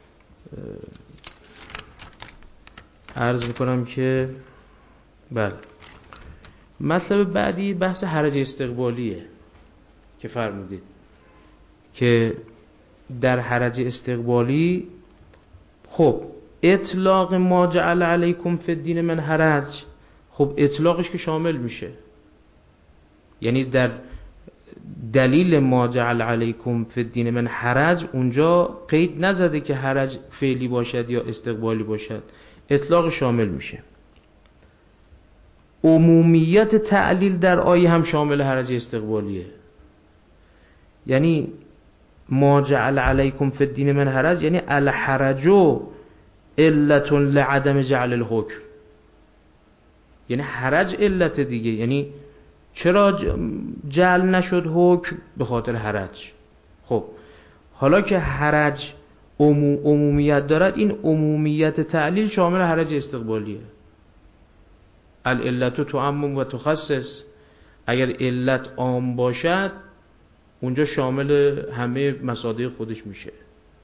عرض میکنم که بله، مطلب بعدی بحث حرج استقبالیه که فرمودید که در حرج استقبالی خب اطلاق ما جعل علیکم فی الدین من حرج، خب اطلاقش که شامل میشه، یعنی در دلیل ما جعل علیکم فی الدین من حرج اونجا قید نزده که حرج فعلی باشد یا استقبالی باشد، اطلاق شامل میشه. عمومیت تعلیل در آیه هم شامل حرج استقبالیه، یعنی ما جعل علیکم فی الدین من حرج یعنی الحرج علت لعدم جعل الحکم، یعنی حرج علت دیگه، یعنی چرا جعل نشد حکم؟ به خاطر حرج. خب حالا که حرج عمو عمومیت دارد، این عمومیت تعلیل شامل حرج استقبالیه. العلت تعمم و تخصص، اگر علت عام باشد اونجا شامل همه مصادیق خودش میشه.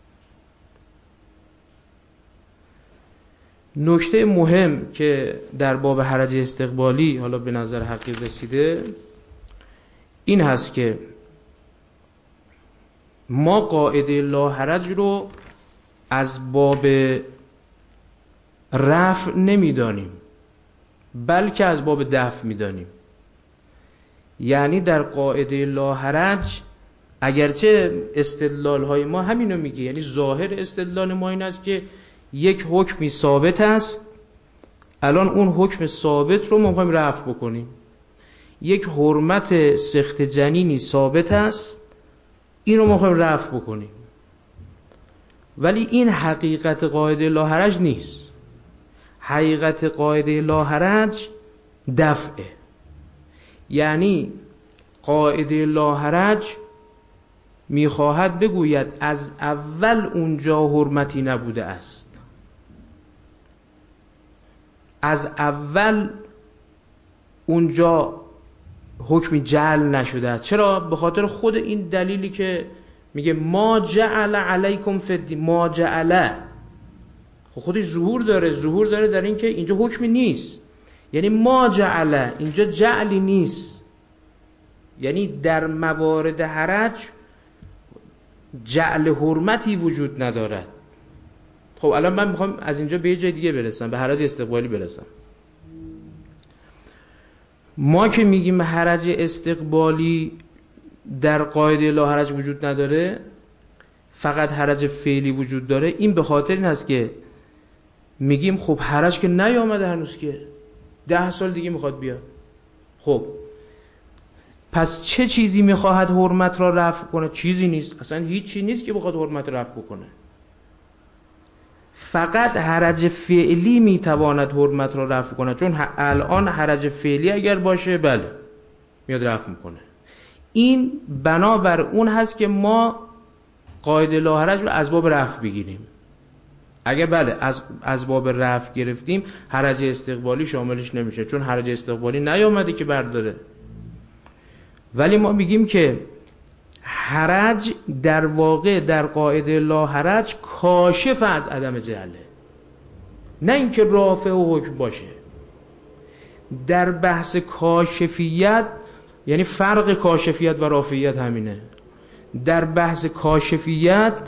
نکته مهم که در باب حرج استقبالی حالا به نظر حقیر رسیده این هست که ما قاعده لا حرج رو از باب رفع نمیدانیم بلکه از باب دفع میدانیم. یعنی در قاعده لا حرج اگرچه استدلال های ما همینو میگه، یعنی ظاهر استدلال ما این است که یک حکمی ثابت است، الان اون حکم ثابت رو ما میخوایم رفع بکنیم. یک حرمت سخت جنینی ثابت است، این رو ما میخوایم رفع بکنیم، ولی این حقیقت قاعده لا حرج نیست. حقیقت قاعده لا حرج دفعه، یعنی قاعده لا حرج میخواهد بگوید از اول اونجا حرمتی نبوده است، از اول اونجا حکمی جعل نشده است. چرا؟ به خاطر خود این دلیلی که میگه ما جعل علیکم فی الدین، ما جعل خودش ظهور داره، ظهور داره در این که اینجا حکمی نیست، یعنی ما جعل، اینجا جعلی نیست، یعنی در موارد حرج جعل حرمتی وجود ندارد. خب الان من میخوام از اینجا به یه جای دیگه برسم، به حرج استقبالی برسم. ما که میگیم حرج استقبالی در قاعده لا حرج وجود نداره، فقط حرج فعلی وجود داره، این به خاطر این هست که میگیم خب حرج که نیامده هنوز، که ده سال دیگه میخواد بیاد. خب پس چه چیزی میخواهد حرمت را رفع کنه؟ چیزی نیست، اصلا هیچ چیزی نیست که بخواد حرمت رفع بکنه. فقط حرج فعلی میتواند حرمت را رفع کنه، چون الان حرج فعلی اگر باشه بله میاد رفع میکنه. این بنابر اون هست که ما قاعده لا حرج رو از باب رفع بگیریم. اگر بله از از باب رفع گرفتیم، حرج استقبالی شاملش نمیشه، چون حرج استقبالی نیامده که برداره. ولی ما میگیم که حرج در واقع در قاعده لا حرج کاشف از عدم جعله، نه اینکه رافع و حکم باشه. در بحث کاشفیت، یعنی فرق کاشفیت و رافعیت همینه. در بحث کاشفیت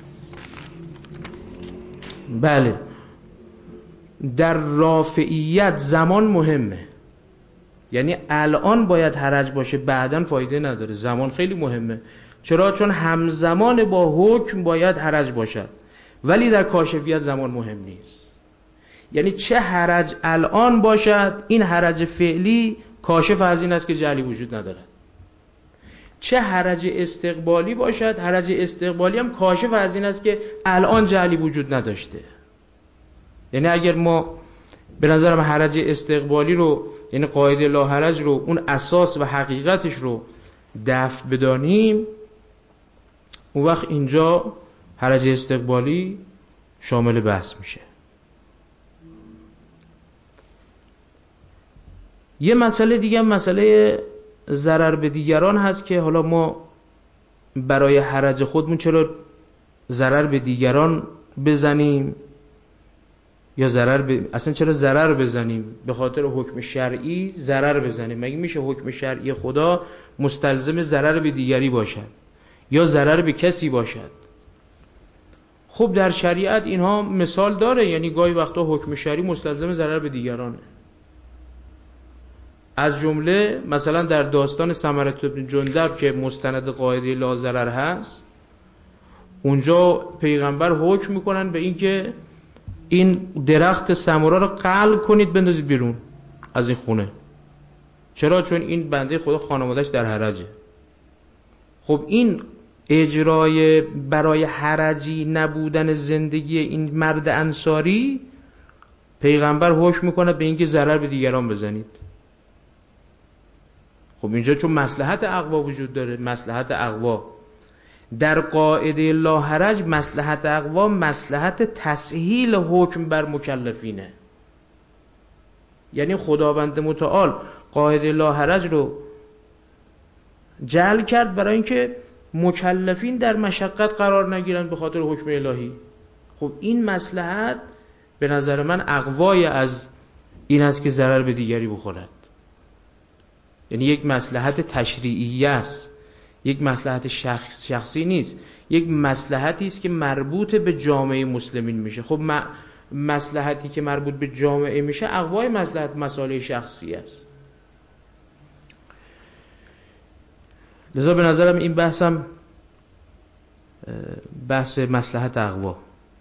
بله، در رافعیت زمان مهمه، یعنی الان باید حرج باشه، بعداً فایده نداره. زمان خیلی مهمه. چرا؟ چون همزمان با حکم باید حرج باشد، ولی در کاشفیت زمان مهم نیست. یعنی چه حرج الان باشد، این حرج فعلی کاشف از این است که جعلی وجود ندارد. چه حرج استقبالی باشد، حرج استقبالی هم کاشف از این است که الان جعلی وجود نداشته. یعنی اگر ما به نظرم حرج استقبالی رو، یعنی قاعده لا حرج رو، اون اساس و حقیقتش رو دفع بدانیم، اون وقت اینجا حرج استقبالی شامل بحث میشه. یه مسئله دیگه هم مسئله ضرر به دیگران هست که حالا ما برای حرج خودمون چرا ضرر به دیگران بزنیم یا ضرر به اصلا چرا ضرر بزنیم؟ به خاطر حکم شرعی ضرر بزنیم. مگه میشه حکم شرعی خدا مستلزم ضرر به دیگری باشد یا ضرر به کسی باشد؟ خب در شریعت اینها مثال داره، یعنی گاهی وقتا حکم شرعی مستلزم ضرر به دیگرانه. از جمله مثلا در داستان سمرة بن جندب که مستند قاعده لا ضرر هست، اونجا پیغمبر حکم میکنن به این که این درخت سمورا رو قلع کنید بندازید بیرون از این خونه. چرا؟ چون این بنده خدا خانواده‌اش در حرجه. خب این اجرای برای حرجی نبودن زندگی این مرد انصاری، پیغمبر حکم میکنه به این که ضرر به دیگران بزنید. خب اینجا چون مصلحت اقوا وجود داره، مصلحت اقوا در قاعده لا حرج، مصلحت اقوا مصلحت تسهیل حکم بر مکلفینه. یعنی خداوند متعال قاعده لا حرج رو جعل کرد برای اینکه مکلفین در مشقت قرار نگیرن به خاطر حکم الهی. خب این مصلحت به نظر من اقوای از این است که ضرر به دیگری بخورد. یعنی یک مصلحت تشریعی است، یک مصلحت شخص شخصی نیست، یک مصلحتی است که مربوط به جامعه مسلمین میشه. خب مصلحتی که مربوط به جامعه میشه اقوای مصلحت مسائل شخصی است. لذا به نظرم این بحثم بحث مصلحت اقوا.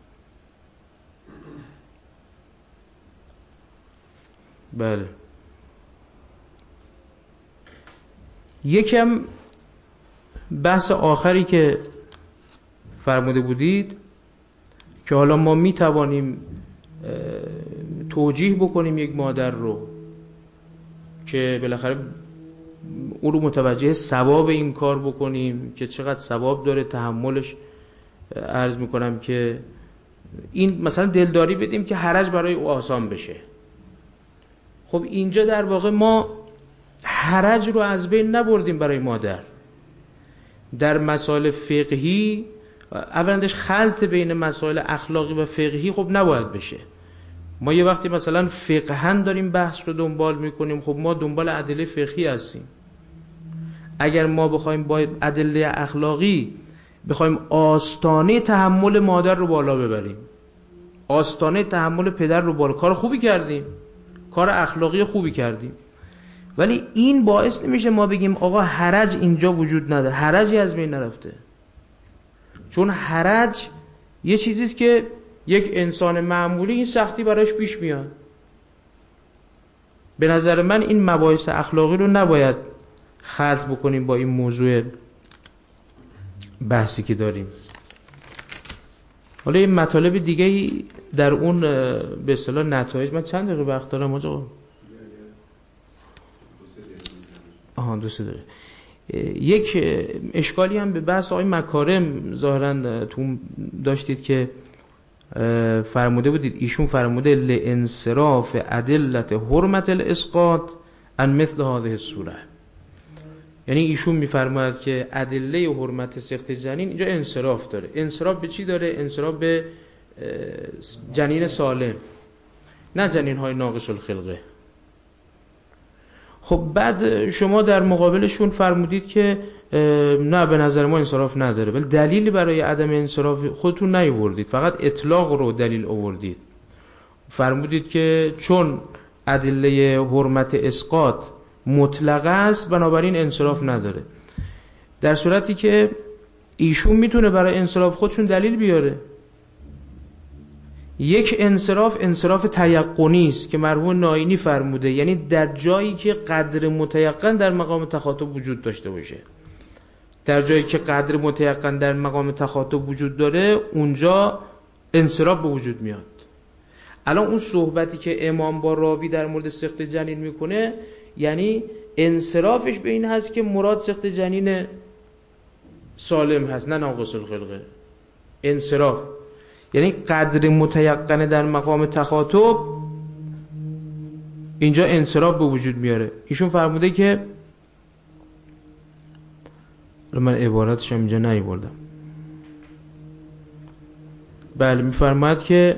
بله. یکم بحث آخری که فرموده بودید که حالا ما می توانیم توجیه بکنیم یک مادر رو که بالاخره او رو متوجه ثواب این کار بکنیم که چقدر ثواب داره تحملش. عرض میکنم که این مثلا دلداری بدیم که حرج برای او آسان بشه. خب اینجا در واقع ما حرج رو از بین نبردیم برای مادر. در مسائل فقهی اولندش خلط بین مسائل اخلاقی و فقهی خب نباید بشه. ما یه وقتی مثلا فقهن داریم بحث رو دنبال میکنیم، خب ما دنبال ادله فقهی هستیم. اگر ما بخوایم با ادله اخلاقی بخوایم آستانه تحمل مادر رو بالا ببریم، آستانه تحمل پدر رو بالا، کار خوبی کردیم، کار اخلاقی خوبی کردیم، ولی این باعث نمیشه ما بگیم آقا حرج اینجا وجود نداره. حرجی از بین نرفته. چون حرج یه چیزیست که یک انسان معمولی این سختی براش پیش میاد. به نظر من این مباحث اخلاقی رو نباید خلط بکنیم با این موضوع بحثی که داریم. حالا این مطالب دیگه در اون به اصطلاح نتایج، من چند دقیقه وقت دارم آقا؟ آها دو سه دقیقه. یک اشکالی هم به بحث آقای مکارم ظاهرا تو داشتید که فرموده بودید، ایشون فرموده لانصراف ادلت حرمت الاسقاط ان مثل هذه الصوره. یعنی ایشون میفرماید که ادله حرمت سقط جنین اینجا انصراف داره. انصراف به چی داره؟ انصراف به جنین سالم، نه جنین های ناقص الخلقه. خب بعد شما در مقابلشون فرمودید که نه به نظر ما انصراف نداره، ولی دلیلی برای عدم انصراف خودتون نیاوردید، فقط اطلاق رو دلیل آوردید. فرمودید که چون ادله حرمت اسقاط مطلقه است بنابراین انصراف نداره، در صورتی که ایشون میتونه برای انصراف خودشون دلیل بیاره. یک انصراف انصراف تیقنی است که مرحوم ناینی فرموده، یعنی در جایی که قدر متیقن در مقام تخاطب وجود داشته باشه. در جایی که قدر متیقن در مقام تخاطب وجود داره اونجا انصراف به وجود میاد. الان اون صحبتی که امام با راوی در مورد سقط جنین میکنه، یعنی انصرافش به این هست که مراد سقط جنین سالم هست نه ناقص الخلقه. انصراف یعنی قدر متیقن در مقام تخاطب اینجا انصراف به وجود میاره. ایشون فرموده که من عبارتش هم اینجا نیاوردم. بله میفرماید که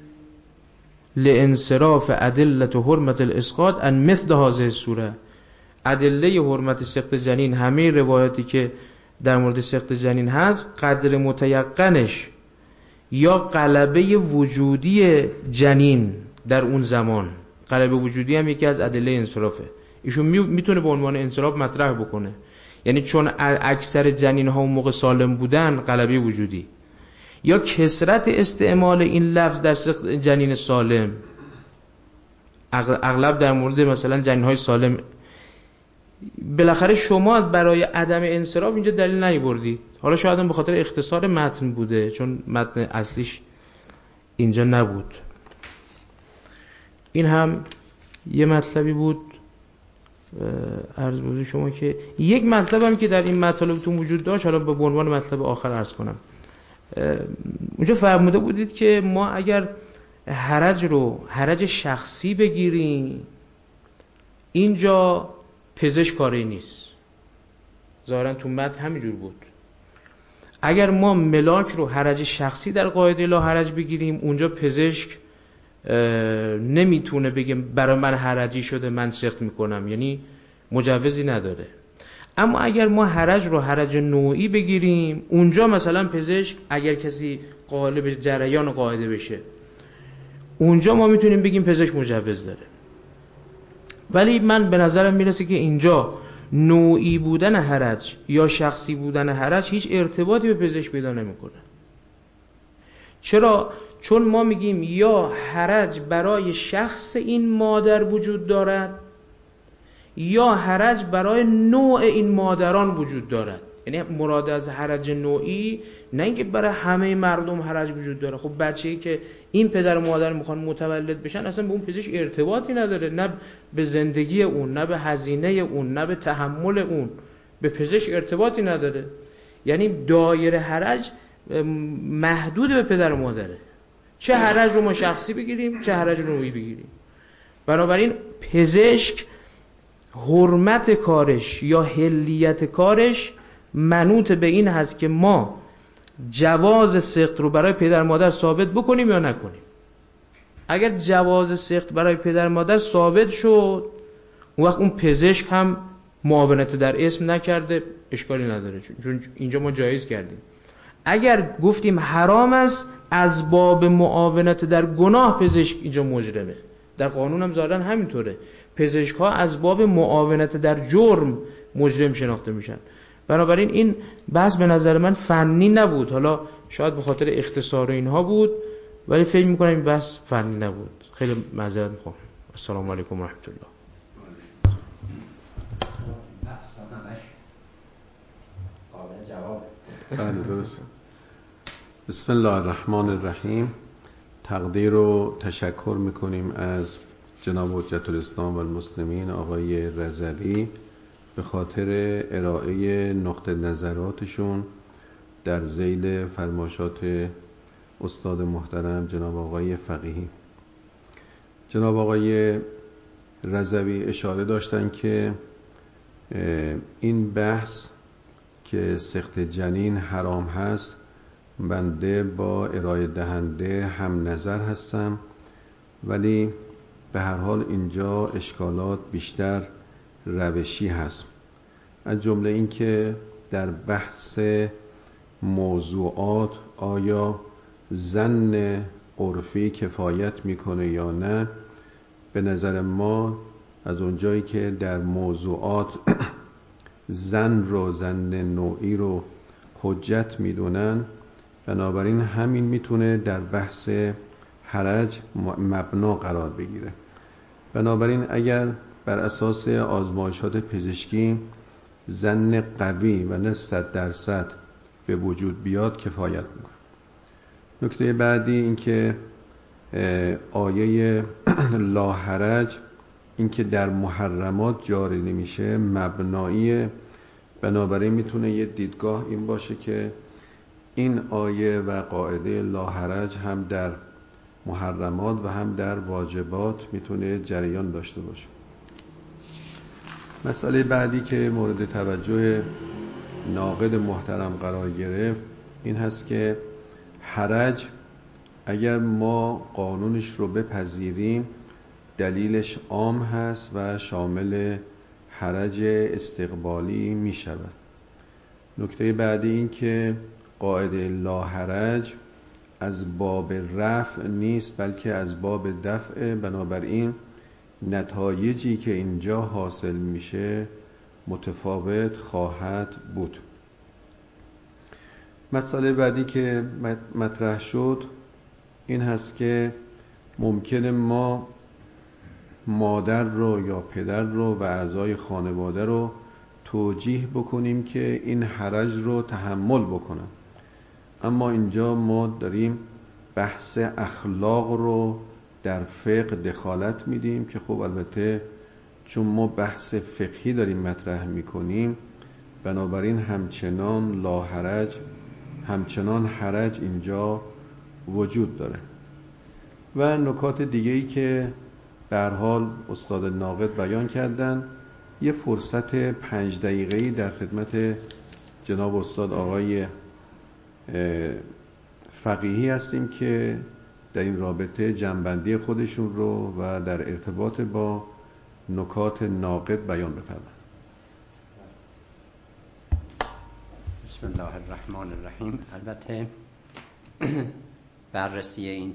لانصراف ادله حرمت الاسقاط ان مثل هذه الصوره، ادله حرمت سقط جنین، همه روایاتی که در مورد سقط جنین هست قدر متیقنش یا غلبه وجودی جنین در اون زمان، غلبه وجودی هم یکی از ادله انصرافه. ایشون میتونه به عنوان انصراف مطرح بکنه، یعنی چون اکثر جنین ها اون موقع سالم بودن غلبه وجودی، یا کثرت استعمال این لفظ در سقط جنین سالم، اغلب در مورد مثلا جنین های سالم. بالاخره شما برای عدم انصراف اینجا دلیل نیاوردید. حالا شاید هم به خاطر اختصار متن بوده، چون متن اصلیش اینجا نبود. این هم یه مطلبی بود عرض بوده شما که یک مطلب هم که در این مطالبتون وجود داشت، حالا به عنوان مطلب آخر عرض کنم. اونجا فرموده بودید که ما اگر حرج رو حرج شخصی بگیریم اینجا پزشک کاری نیست. ظاهرا تو متن همینجور بود. اگر ما ملاک رو حرج شخصی در قاعده لا حرج بگیریم اونجا پزشک نمیتونه بگه برای من حرجی شده من سقط میکنم، یعنی مجوزی نداره. اما اگر ما حرج رو حرج نوعی بگیریم اونجا مثلا پزشک اگر کسی قائل به جریان قاعده بشه اونجا ما میتونیم بگیم پزشک مجوز داره. ولی من به نظرم میرسه که اینجا نوعی بودن حرج یا شخصی بودن حرج هیچ ارتباطی به پزشک پیدا نمیکنه. چرا؟ چون ما میگیم یا حرج برای شخص این مادر وجود دارد یا حرج برای نوع این مادران وجود دارد. یعنی مراد از حرج نوعی نه اینکه برای همه مردم حرج وجود داره. خب بچه‌ای که این پدر و مادر میخوان متولد بشن اصلا به اون پزشک ارتباطی نداره، نه به زندگی اون، نه به هزینه اون، نه به تحمل اون، به پزشک ارتباطی نداره. یعنی دایره حرج محدود به پدر و مادره، چه حرج رو ما شخصی بگیریم چه حرج نوعی بگیریم. بنابراین پزشک حرمت کارش یا حلیت کارش منوط به این هست که ما جواز سقط رو برای پدر مادر ثابت بکنیم یا نکنیم. اگر جواز سقط برای پدر مادر ثابت شد اون وقت اون پزشک هم معاونت در اسم نکرده، اشکالی نداره، چون اینجا ما جایز کردیم. اگر گفتیم حرام است از باب معاونت در گناه پزشک اینجا مجرمه. در قانون هم ظاهرا همینطوره، پزشک ها از باب معاونت در جرم مجرم شناخته میشن. بنابراین این بحث به نظر من فنی نبود، حالا شاید به خاطر اختصار اینها بود ولی فکر میکنم این بحث فنی نبود. خیلی معذرت میخوام. السلام علیکم و رحمت الله. بله درست. بسم الله الرحمن الرحیم. تقدیر و تشکر میکنیم از جناب حجت الاسلام و المسلمین آقای رضوی به خاطر ارائه نقطه نظراتشون در ذیل فرمایشات استاد محترم جناب آقای فقیهی. جناب آقای رضوی اشاره داشتن که این بحث که سقط جنین حرام هست بنده با ارائه دهنده هم نظر هستم، ولی به هر حال اینجا اشکالات بیشتر روشی هست. از جمله این که در بحث موضوعات آیا ظن عرفی کفایت میکنه یا نه، به نظر ما از اونجایی که در موضوعات ظن رو ظن نوعی رو حجت میدونن، بنابراین همین میتونه در بحث حرج مبنا قرار بگیره. بنابراین اگر بر اساس آزمایشات پزشکی ظن قوی و نه صد درصد به وجود بیاد کفایت میکنه. نکته بعدی این که آیه لا حرج اینکه در محرمات جاری نمیشه مبنایی، بنابراین میتونه یه دیدگاه این باشه که این آیه و قاعده لا حرج هم در محرمات و هم در واجبات میتونه جریان داشته باشه. مسئله بعدی که مورد توجه ناقد محترم قرار گرفت این هست که حرج اگر ما قانونش رو بپذیریم دلیلش عام هست و شامل حرج استقبالی می شود. نکته بعدی این که قاعده لا حرج از باب رفع نیست بلکه از باب دفع، بنابراین نتایجی که اینجا حاصل میشه متفاوت خواهد بود. مسئله بعدی که مطرح شد این هست که ممکنه ما مادر رو یا پدر رو و اعضای خانواده رو توجیه بکنیم که این حرج رو تحمل بکنن، اما اینجا ما داریم بحث اخلاق رو در فقه دخالت میدیم که خب البته چون ما بحث فقهی داریم مطرح میکنیم بنابراین همچنان لا حرج همچنان حرج اینجا وجود داره. و نکات دیگه‌ای که به هر حال استاد ناقد بیان کردن، یه فرصت پنج دقیقه‌ای در خدمت جناب استاد آقای فقیهی هستیم که در این رابطه جنبندی خودشون رو و در ارتباط با نکات ناقد بیان بفرمایند. بسم الله الرحمن الرحیم. البته بررسی این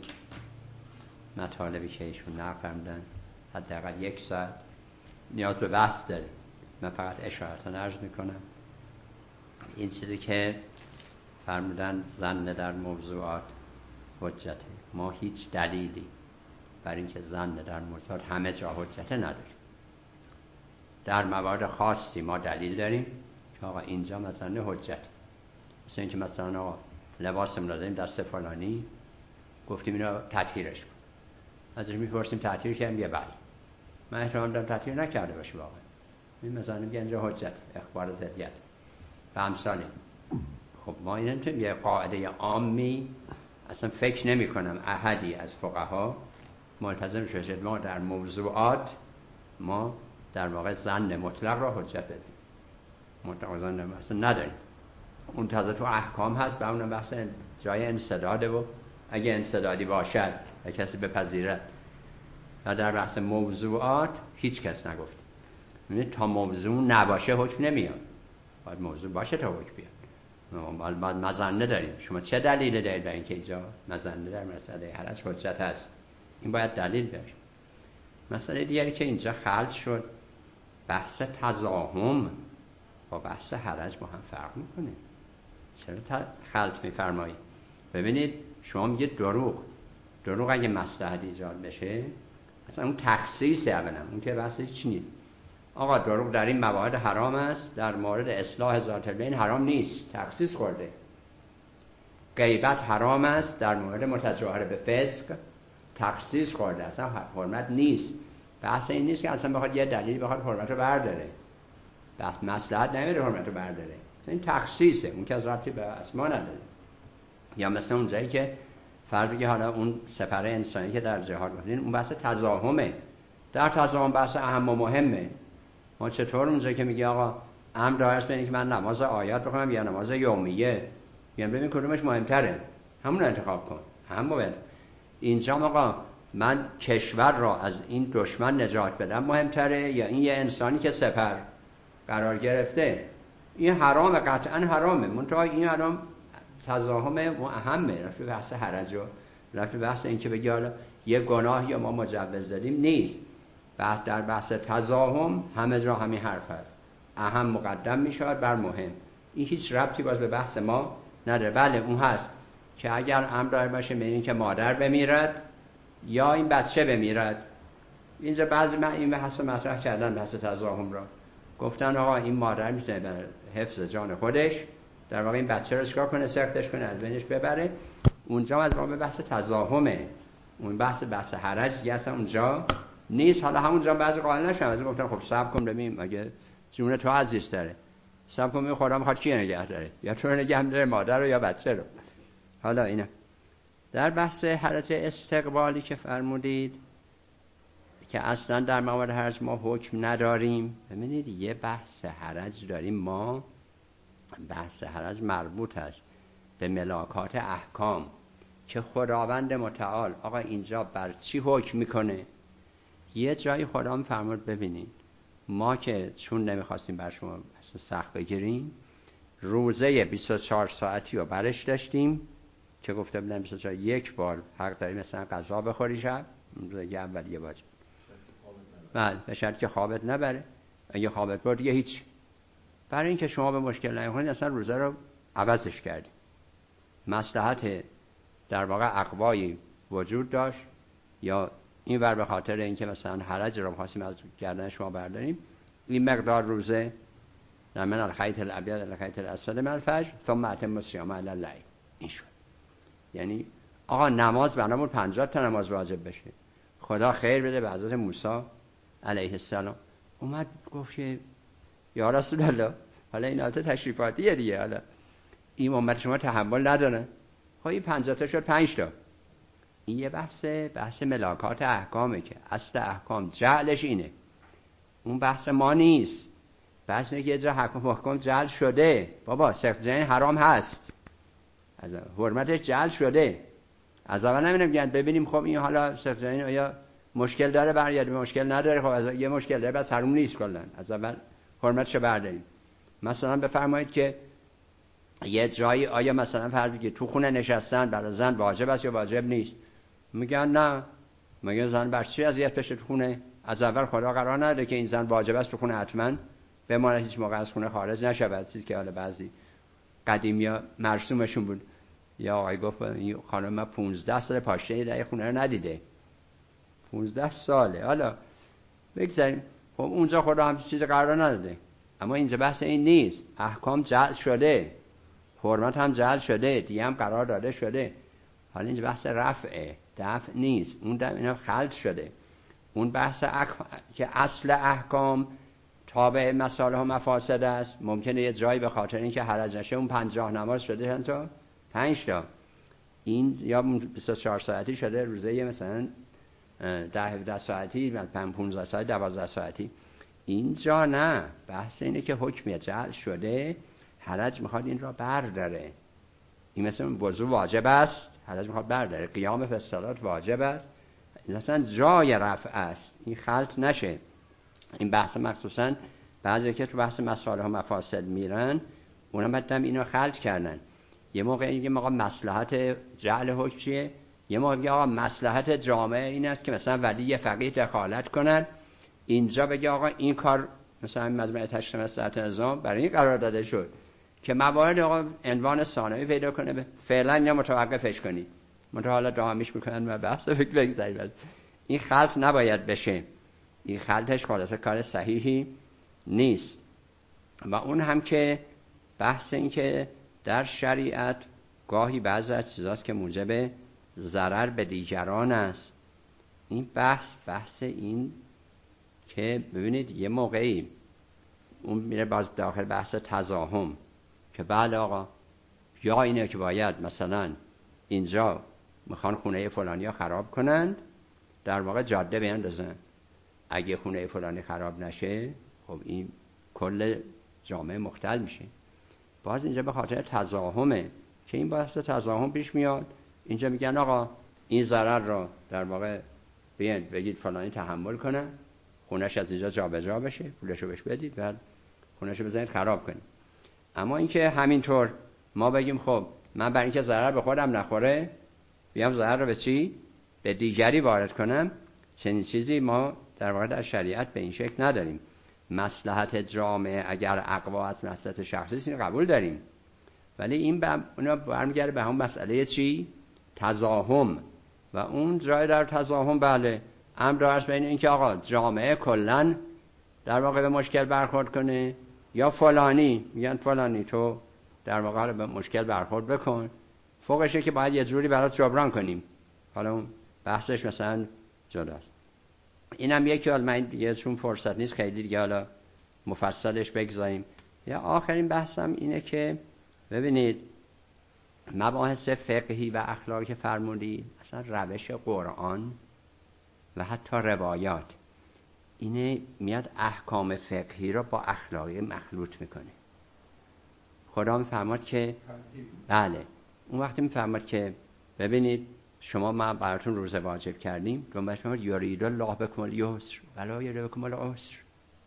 مطالبی که ایشون نقل فرمودن حداقل یک ساعت نیاز به بحث داره. من فقط اشارتا عرض میکنم. این چیزی که فرمودن ظن در موضوعات حجته، ما هیچ دلیلی برای اینکه ظن در موضوعات همه جا حجته نداریم. در موارد خاصی ما دلیل داریم که آقا اینجا مثلا حجت، مثل اینکه مثلا آقا لباسم را داریم دست فلانی گفتیم اینو تطهیرش کن، ازش میپرسیم تطهیر کردیم یه بله، من احتمال دارم تطهیر نکرده باشه واقعا، این مثلا میگه اینجا حجت اخبار ضدیت و امثال. خب ما این نمیتونیم یه قاعده عامی، اصلا فکر نمی کنم احدی از فقها ملتزم شده ما در موضوعات ما در واقع ظن مطلق را حجت بدیم. مطلق ظن اصلا نداریم. اون تازه تو احکام هست، به اون بحث جای انسداده و اگه انسدادی باشد و کسی بپذیرد، و در بحث موضوعات هیچ کس نگفت. یعنی تا موضوع نباشه حکم نمیاد، باید موضوع باشه تا حکم بیاد. ما مظنه داریم. شما چه دلیلی دارید برای اینکه اینجا مظنه در مسئله حرج حجت هست؟ این باید دلیل داره. مسئله دیگری که اینجا خلط شد بحث تزاحم با بحث حرج با هم فرق میکنه. چرا خلط میفرمایید؟ ببینید شما میگید دروغ دروغ اگه مصلحت ایجاد بشه مثلا اون تخصیص اولا اون که بحث هیچ نیست. آقا دروغ در این موارد حرام است، در مورد اصلاح ذات البین حرام نیست، تخصیص خورده. غیبت حرام است، در مورد متجاهر به فسق تخصیص خورده، اصلا حرمت نیست. بحث این نیست که اصلا بخواد یه دلیلی بخواد حرمت رو برداره، بحث مصلحت نمیره حرمت رو برداره، این تخصیصه، اون که از ربطی به اسما نداره. یا مثلا اون جایی که فرض بگه حالا اون سپره انسانی که در جهاد گفتین اون بحث تزاحمه، در تزاحم بحث اهم و مهمه. ما چطور اونجایی که میگه آقا امر دارست ببینید که من نماز آیات بخونم یا نماز یومیه، میگم ببین کدومش مهمتره، همون رو انتخاب کن. هم باید اینجا آقا من کشور را از این دشمن نجات بدم مهمتره یا این یه انسانی که سپر قرار گرفته؟ این حرام، قطعا حرامه، منتها این حرام تزاحم اهمه، رفت بحث حرج و رفت بحث این که بگی حالا یه گناه یا ما مجوز دادیم نیست. بعد در بحث تزاحم همه جا همین حرف هست، اهم مقدم می شود بر مهم. این هیچ ربطی باز به بحث ما نداره. بله اون هست که اگر امر داره باشه به این که مادر بمیرد یا این بچه بمیرد، اینجا بعضی من این بحث مطرح کردن بحث تزاحم را، گفتن آقا این مادر میتونه به حفظ جان خودش در واقع این بچه رو چیکار کنه، سختش کنه، از بینش ببره. اونجا از واقع بحث تزاحمه، اون بحث بحث حرج دیگه اصلا اونجا نیست. حالا همونجا بعضی قائل نشن، بعضی گفتن خب صبر کن ببین مگه جون تو عزیز تره، صبر کن ببین خدا میخواد کی نگه داره، یا تو نگه داره مادر رو یا بچه رو. حالا اینا در بحث حالت استقبالی که فرمودید که اصلا در موارد حرج ما حکم نداریم، ببینید یه بحث حرج داریم ما. بحث حرج مربوط است به ملاکات احکام که خداوند متعال آقا اینجا بر چی حکم میکنه. یه جایی خدا فرمود ببینید ما که چون نمیخواستیم بر شما سخت بگیریم روزه بیست و چهار ساعتی رو برش داشتیم که گفته بودن بیست و چهار یک بار حق داری مثلا غذا بخوری شب، روزه اولیه باشه بله به شرط که خوابت نبره، اگه خوابت برد دیگه هیچ. برای اینکه شما به مشکل نیفتید اصلا روزه رو عوضش کردیم. مصلحت در واقع اقوایی وجود داشت یا این ور به خاطر اینکه مثلا حرج رو خواستیم از گردن شما برداریم، این مقدار روزه در من الخیط الابیض الخیط الاسود من الفجر ثم اتم الصیام الی الليل این شد. یعنی آقا نماز برامون پنجاه تا نماز واجب بشه. خدا خیر بده به حضرت موسی علیه السلام اومد گفت که یا رسول الله حالا این البته تشریفاتیه دیگه، حالا این امت شما تحمل نداره، خب این پنجاه تا شد پنج تا. این یه بحث بحث ملاکات احکامه که اصل احکام جعلش اینه، اون بحث ما نیست. بحث اینه که یه جا حکم حکم جعل شده، بابا سخت جنین حرام هست، از حرمتش جعل شده. از اول نمیدونم میگن ببینیم خب این حالا سخت جنین آیا مشکل داره برای مشکل نداره، خب از یه مشکل داره بس حرام نیست کلا، از اول حرمتشو برداریم. مثلا بفرمایید که یه جایی آیا مثلا فرض بگید تو خونه نشستن برای زن واجب است یا واجب نیست، میگن نه، میگن زن بر چی اذیت بشه تو خونه؟ از اول خدا قرار نداده که این زن واجب است تو خونه حتما بمونه، هیچ موقع از خونه خارج نشود. چیزی که حالا بعضی قدیمیا مرسومشون بود، یا آقای گفت این خانم ما پانزده سال پاشنه در خونه رو ندیده، پانزده ساله. حالا بگذاریم خب اونجا خدا هم چیز قرار نداده، اما اینجا بحث این نیست. احکام جعل شده، حرمت هم جعل شده، دیگه هم قرار داده شده. حالا اینجا بحث رفعه، دفع نیست، اون دم اینا خلط شده. اون بحث اح... که اصل احکام تابع مصالح و مفاسد است. ممکنه یه جایی به خاطر اینکه حرج نشه اون پنجاه نماز شده چند تا؟ پنج تا. این یا بیست و چهار ساعتی شده روزه مثلا ده هفده ساعتی، پانزده ساعتی، دوازده ساعتی. اینجا نه، بحث اینه که حکم جعل شده، حرج میخواد این را برداره. این مثلا وضو واجب است، حرج میخواد برداره. قیام فی الصلاة واجب است، این اصلا جای رفع است، این خلط نشه. این بحث مخصوصا بعضی که تو بحث مصالح و مفاسد میرن اونا بعدم اینو خلط کردن. یه موقع میگه آقا مصلحت جعل حکم چیه، یه موقع میگه آقا مصلحت جامعه این است که مثلا ولی فقیه دخالت کنن، اینجا بگه آقا این کار مثلا مجمع تشریع مصلحت نظام برای این قرار داده شد که موارد آقا عنوان ثانوی پیدا کنه، فعلا یا متوقفش کنی، منتها حالا دائمیش میکنن و بحث فکر بگذارید. این خلط نباید بشه، این خلطش خلاصه کار صحیحی نیست. و اون هم که بحث این که در شریعت گاهی بعضی از چیزاست که موجب ضرر به دیگران است. این بحث بحث این که ببینید یه موقعی اون میره باز داخل بحث تزاحم که بله آقا یا اینه که باید مثلا اینجا میخوان خونه فلانی ها خراب کنند، در واقع جاده بیندازن، اگه خونه فلانی خراب نشه خب این کل جامعه مختل میشه. باز اینجا به خاطر تزاحمه که این بحث تزاحم پیش میاد. اینجا میگن آقا این ضرر رو در واقع بیان بگید فلانی تحمل کنه، خونش از اینجا جا به جا بشه، پولشو بهش بدید بعد خونشو بزنید خراب کنید. اما اینکه همینطور ما بگیم خب من برای اینکه ضرر به خودم نخوره بیام ضرر رو به چی؟ به دیگری وارد کنم، چنین چیزی ما در واقع در شریعت به این شکل نداریم. مصلحت جامعه اگر اقوا از مصلحت شخصی است قبول داریم، ولی این به اونا برمیگرده به همون مسئله چی؟ تزاحم. و اون جای در تزاحم بله امر است بین این که آقا جامعه کلا در واقع به مشکل برخورد کنه یا فلانی، میگن فلانی تو در واقع به مشکل برخورد بکن، فوقشه که باید یه جوری برات جبران کنیم. حالا اون بحثش مثلا جداست. اینم یکی، حالا من دیگه چون فرصت نیست خیلی دیگه حالا مفصلش بگذاریم. یا آخرین بحثم اینه که ببینید مباحث فقهی و اخلاقی که فرمودید، اصلا روش قرآن و حتی روایات اینه میاد احکام فقهی رو با اخلاقی مخلوط میکنه. خدا میفرماد که بله، اون وقتی میفرماد که ببینید شما ما براتون روزه واجب کردیم، جنبش میفرماد یرید الله بکم الیسر ولا یرید بکم العسر.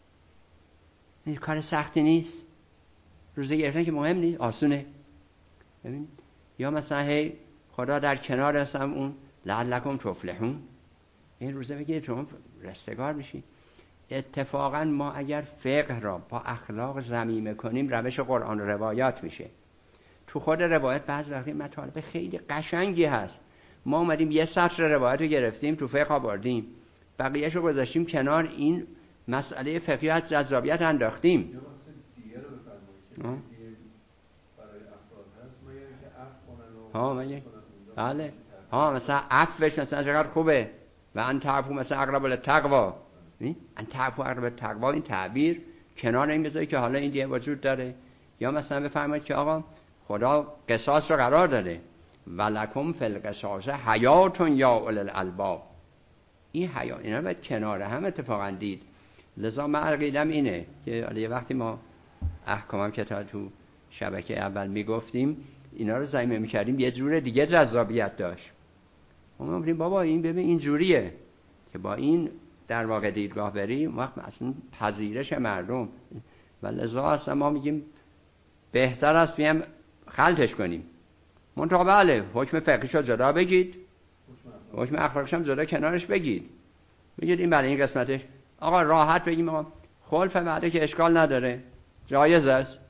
این کار سختی نیست، روزه گرفتن که مهم نیست، آسونه. ببین یا مثلا هی خدا در کنار هستم اون لعلکم تفلحون، این روزه بگیرید شما رستگار میشید. اتفاقا ما اگر فقه را با اخلاق ضمیمه کنیم روش قرآن و روایات میشه. تو خود روایت بعضی وقتی مطالب خیلی قشنگی هست، ما اومدیم یه سطر روایت رو گرفتیم تو فقه آوردیم، بقیه‌اش رو گذاشتیم کنار، این مسئله فقهی از جذابیت انداختیم. یا مثلا دیگه رو بفرمایید که دیگه برای افراد هست ما یعنی که عفو کنن و ها من بله ها مثلا عفوش مثلا چقدر خوبه و ان تعفو مثلا اقرب للتقوا. ان تعفو اقرب للتقوا این تعبیر کنار این بذاری که حالا این دیگه وجود داره. یا مثلا بفرمایید که آقا خدا قصاص رو قرار داده ولکم فی القصاص حیات یا اولی الالباب، این حیات اینا باید کنار هم اتفاقا دید. لذا من عقیدم اینه که یه وقتی ما احکام که تا تو شبکه اول میگفتیم اینا رو ضمیمه میکردیم یه جور دیگه جذابیت داشت. ما میگیم بابا این ببین این جوریه که با این در واقع دیدگاه بریم وقت اصلا پذیرش مردم و لذا اصلا ما میگیم بهتر است بیم خلطش کنیم. منطقه بله حکم فقهیش رو جدا بگید، حکم اخلاقیش هم جدا کنارش بگید. بگید این بله این قسمتش آقا راحت بگیم آقا خلف بعده که اشکال نداره جایز است.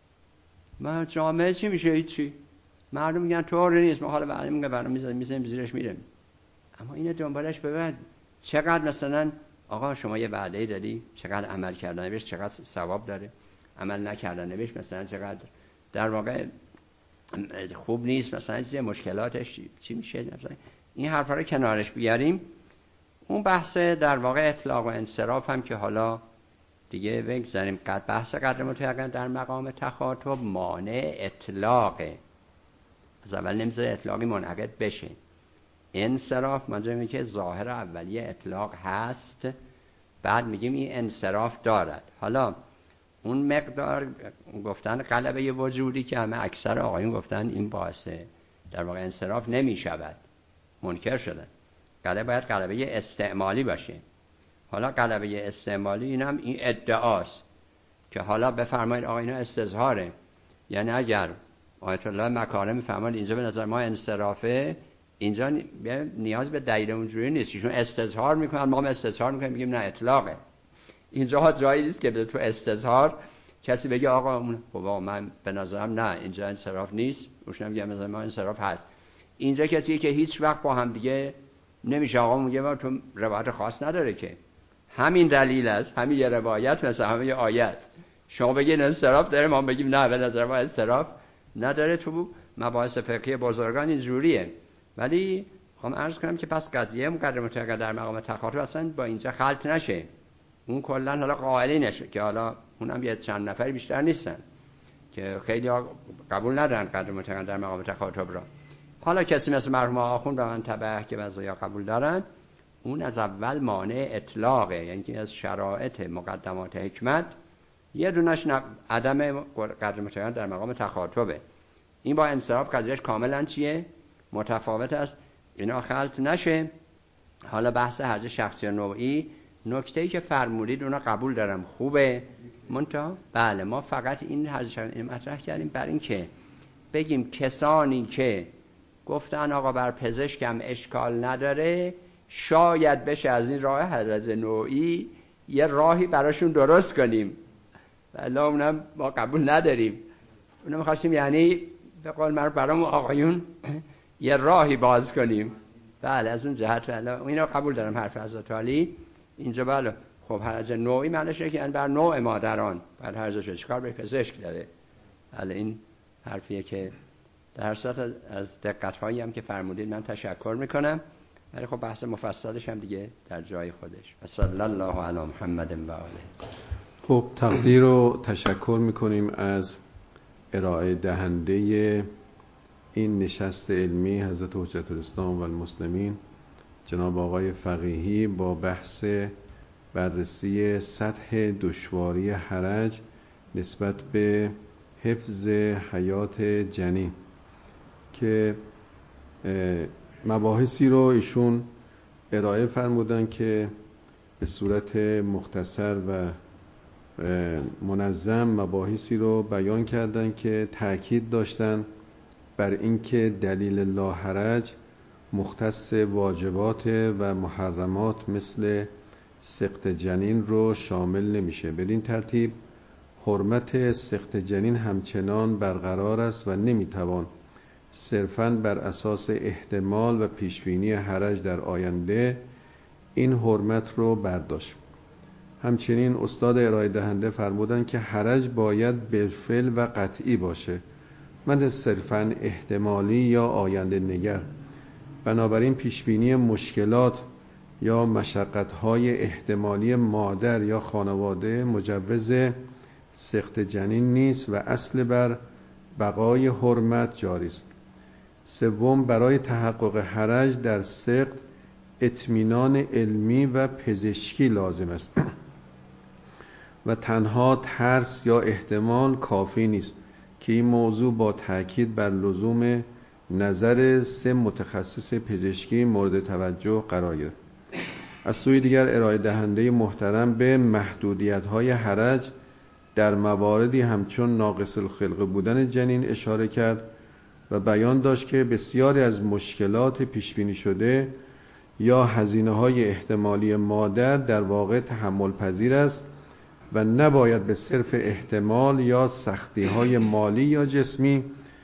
ما جامعه چی میشه؟ هیچی. مردم میگن طور نیست، ما حالا بعد میگه برام میذاریم میذاریم زیرش میریم. اما اینو دنبالش ببر چقدر مثلا آقا شما یه وعده دادی، چقدر عمل کردن نوشت، چقدر ثواب داره، عمل نکردن نوشت مثلا چقدر در واقع خوب نیست، مثلا چه مشکلاتش چی میشه. مثلا این حرفا رو کنارش بیاریم. اون بحث در واقع اطلاق و انصراف هم که حالا دیگه بگذاریم، قد بحث قدر متعین در مقام تخاطب مانع اطلاقه. از اول نمیذاره اطلاقی منعقد بشه. انصراف منظورم که ظاهر اولیه اطلاق هست، بعد میگیم این انصراف دارد. حالا اون مقدار گفتن غلبه وجودی که همه اکثر آقایون گفتن این باعثه در واقع انصراف نمیشود، منکر شدن. غلبه باید غلبه استعمالی باشه. حالا غلبه استعمالی اینم این ادعاست که حالا بفرمایید آقا اینا استظهاره، یعنی اگر آیت الله مکارم میفرماید اینجا به نظر ما انصرافه، اینجا نیاز به دلیل اونجوری نیست، چون استظهار میکنن ما هم استظهار میکنیم میگیم نه اطلاقه. اینجا جایی نیست که تو استظهار کسی بگه آقا خب من به نظرم نه اینجا انصراف نیست، روشن میگم مثلا ما انصراف هست. اینجا کسی که هیچ وقت با هم دیگه نمیشه آقا میگه ما تو روایت خاص نداره که همین دلیل است، همین یه روایت مثلا همین یه آیت شما بگید انصراف داره ما بگیم نه به نظر ما انصراف نداره. تو مباحث فقهی بزرگان اینجوریه. ولی خواهم عرض کنم که پس قضیه مقدر متعین در مقام تخاطب اصلا با اینجا خلط نشه. اون کلا حالا قائلی نشه که حالا اونم یه چند نفری بیشتر نیستن که خیلی قبول ندارن قدر متعین در مقام تخاطب را. حالا کسی مثل مرحوم آخوند و منتبه که بعضیا قبول دارن، اون از اول مانع اطلاقه، یعنی که از شرایط مقدمات حکمت یه دونش عدم قدر متعین در مقام تخاطبه. این با انصراف قضیهش کاملا چیه؟ متفاوت است. اینا خلط نشه. حالا بحث هرج شخصی و نوعی، نکته‌ای که فرمودید اونا قبول دارم خوبه، منتها بله ما فقط این هرج شخصی مطرح کردیم برای این که بگیم کسانی که گفتن آقا بر پزشکم اشکال نداره شاید بشه از این راه هرج نوعی یه راهی براشون درست کنیم. بله اونم ما قبول نداریم. اونم خواستیم یعنی به قول من برام آقایون یه راهی باز کنیم. بله از اون جهت بله اینا قبول دارم حرف حضرت علی اینجا. بله خب هرج نوعی معنیش اینه که یعنی بر نوع مادران بر هرجش چیکار به پزشک داره. بله این حرفیه که در هر صورت از دقت‌هایی هم که فرمودید من تشکر میکنم. ولی خب بحث مفصلش هم دیگه در جای خودش. و صلی الله علی محمد و آله. خب تقدیر و تشکر میکنیم از ارائه دهنده این نشست علمی حضرت حجت الاسلام و المسلمین جناب آقای فقیهی با بحث بررسی سطح دشواری حرج نسبت به حفظ حیات جنین که مباحثی رو ایشون ارائه فرمودن که به صورت مختصر و منظم مباحثی رو بیان کردن که تأکید داشتن بر اینکه دلیل لا حرج مختص واجبات و محرمات مثل سقط جنین رو شامل نمیشه. بدین ترتیب حرمت سقط جنین همچنان برقرار است و نمیتوان صرفاً بر اساس احتمال و پیشبینی حرج در آینده این حرمت رو برداشت. همچنین استاد ارائه دهنده فرمودن که حرج باید بالفعل و قطعی باشه، نه صرفاً احتمالی یا آینده نگر. بنابراین پیشبینی مشکلات یا مشقت‌های احتمالی مادر یا خانواده مجوز سقط جنین نیست و اصل بر بقای حرمت جاری است. سوم، برای تحقق حرج در سقط اطمینان علمی و پزشکی لازم است و تنها ترس یا احتمال کافی نیست که این موضوع با تأکید بر لزوم نظر سه متخصص پزشکی مورد توجه قرار گرفت. از سوی دیگر ارائه دهنده محترم به محدودیت‌های حرج در مواردی همچون ناقص الخلقه بودن جنین اشاره کرد و بیان داشت که بسیاری از مشکلات پیش بینی شده یا هزینه‌های احتمالی مادر در واقع تحمل پذیر است و نباید به صرف احتمال یا سختی‌های مالی یا جسمی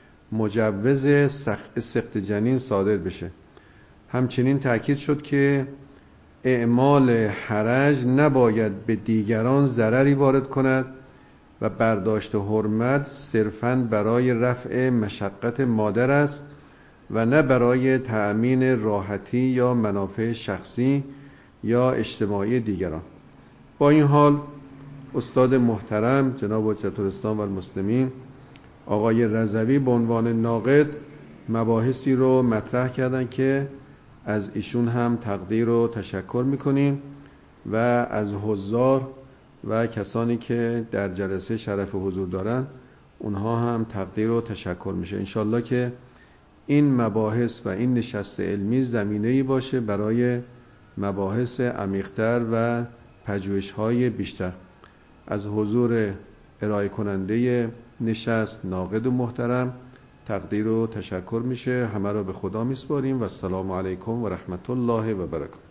مجوز سقط جنین صادر بشه. همچنین تأکید شد که اعمال حرج نباید به دیگران ضرری وارد کند و برداشت حرمت صرفاً برای رفع مشقت مادر است و نه برای تأمین راحتی یا منافع شخصی یا اجتماعی دیگران. با این حال استاد محترم جناب حجت الاسلام و المسلمین آقای رضوی به عنوان ناقد مباحثی رو مطرح کردن که از ایشون هم تقدیر و تشکر میکنیم و از حضار و کسانی که در جلسه شرف حضور دارن اونها هم تقدیر و تشکر میشه. انشالله که این مباحث و این نشست علمی زمینه‌ای باشه برای مباحث عمیق‌تر و پژوهش‌های بیشتر. از حضور ارائه کننده نشست ناقد و محترم تقدیر و تشکر میشه. همه را به خدا میسپاریم و السلام علیکم و رحمت الله و برکاته.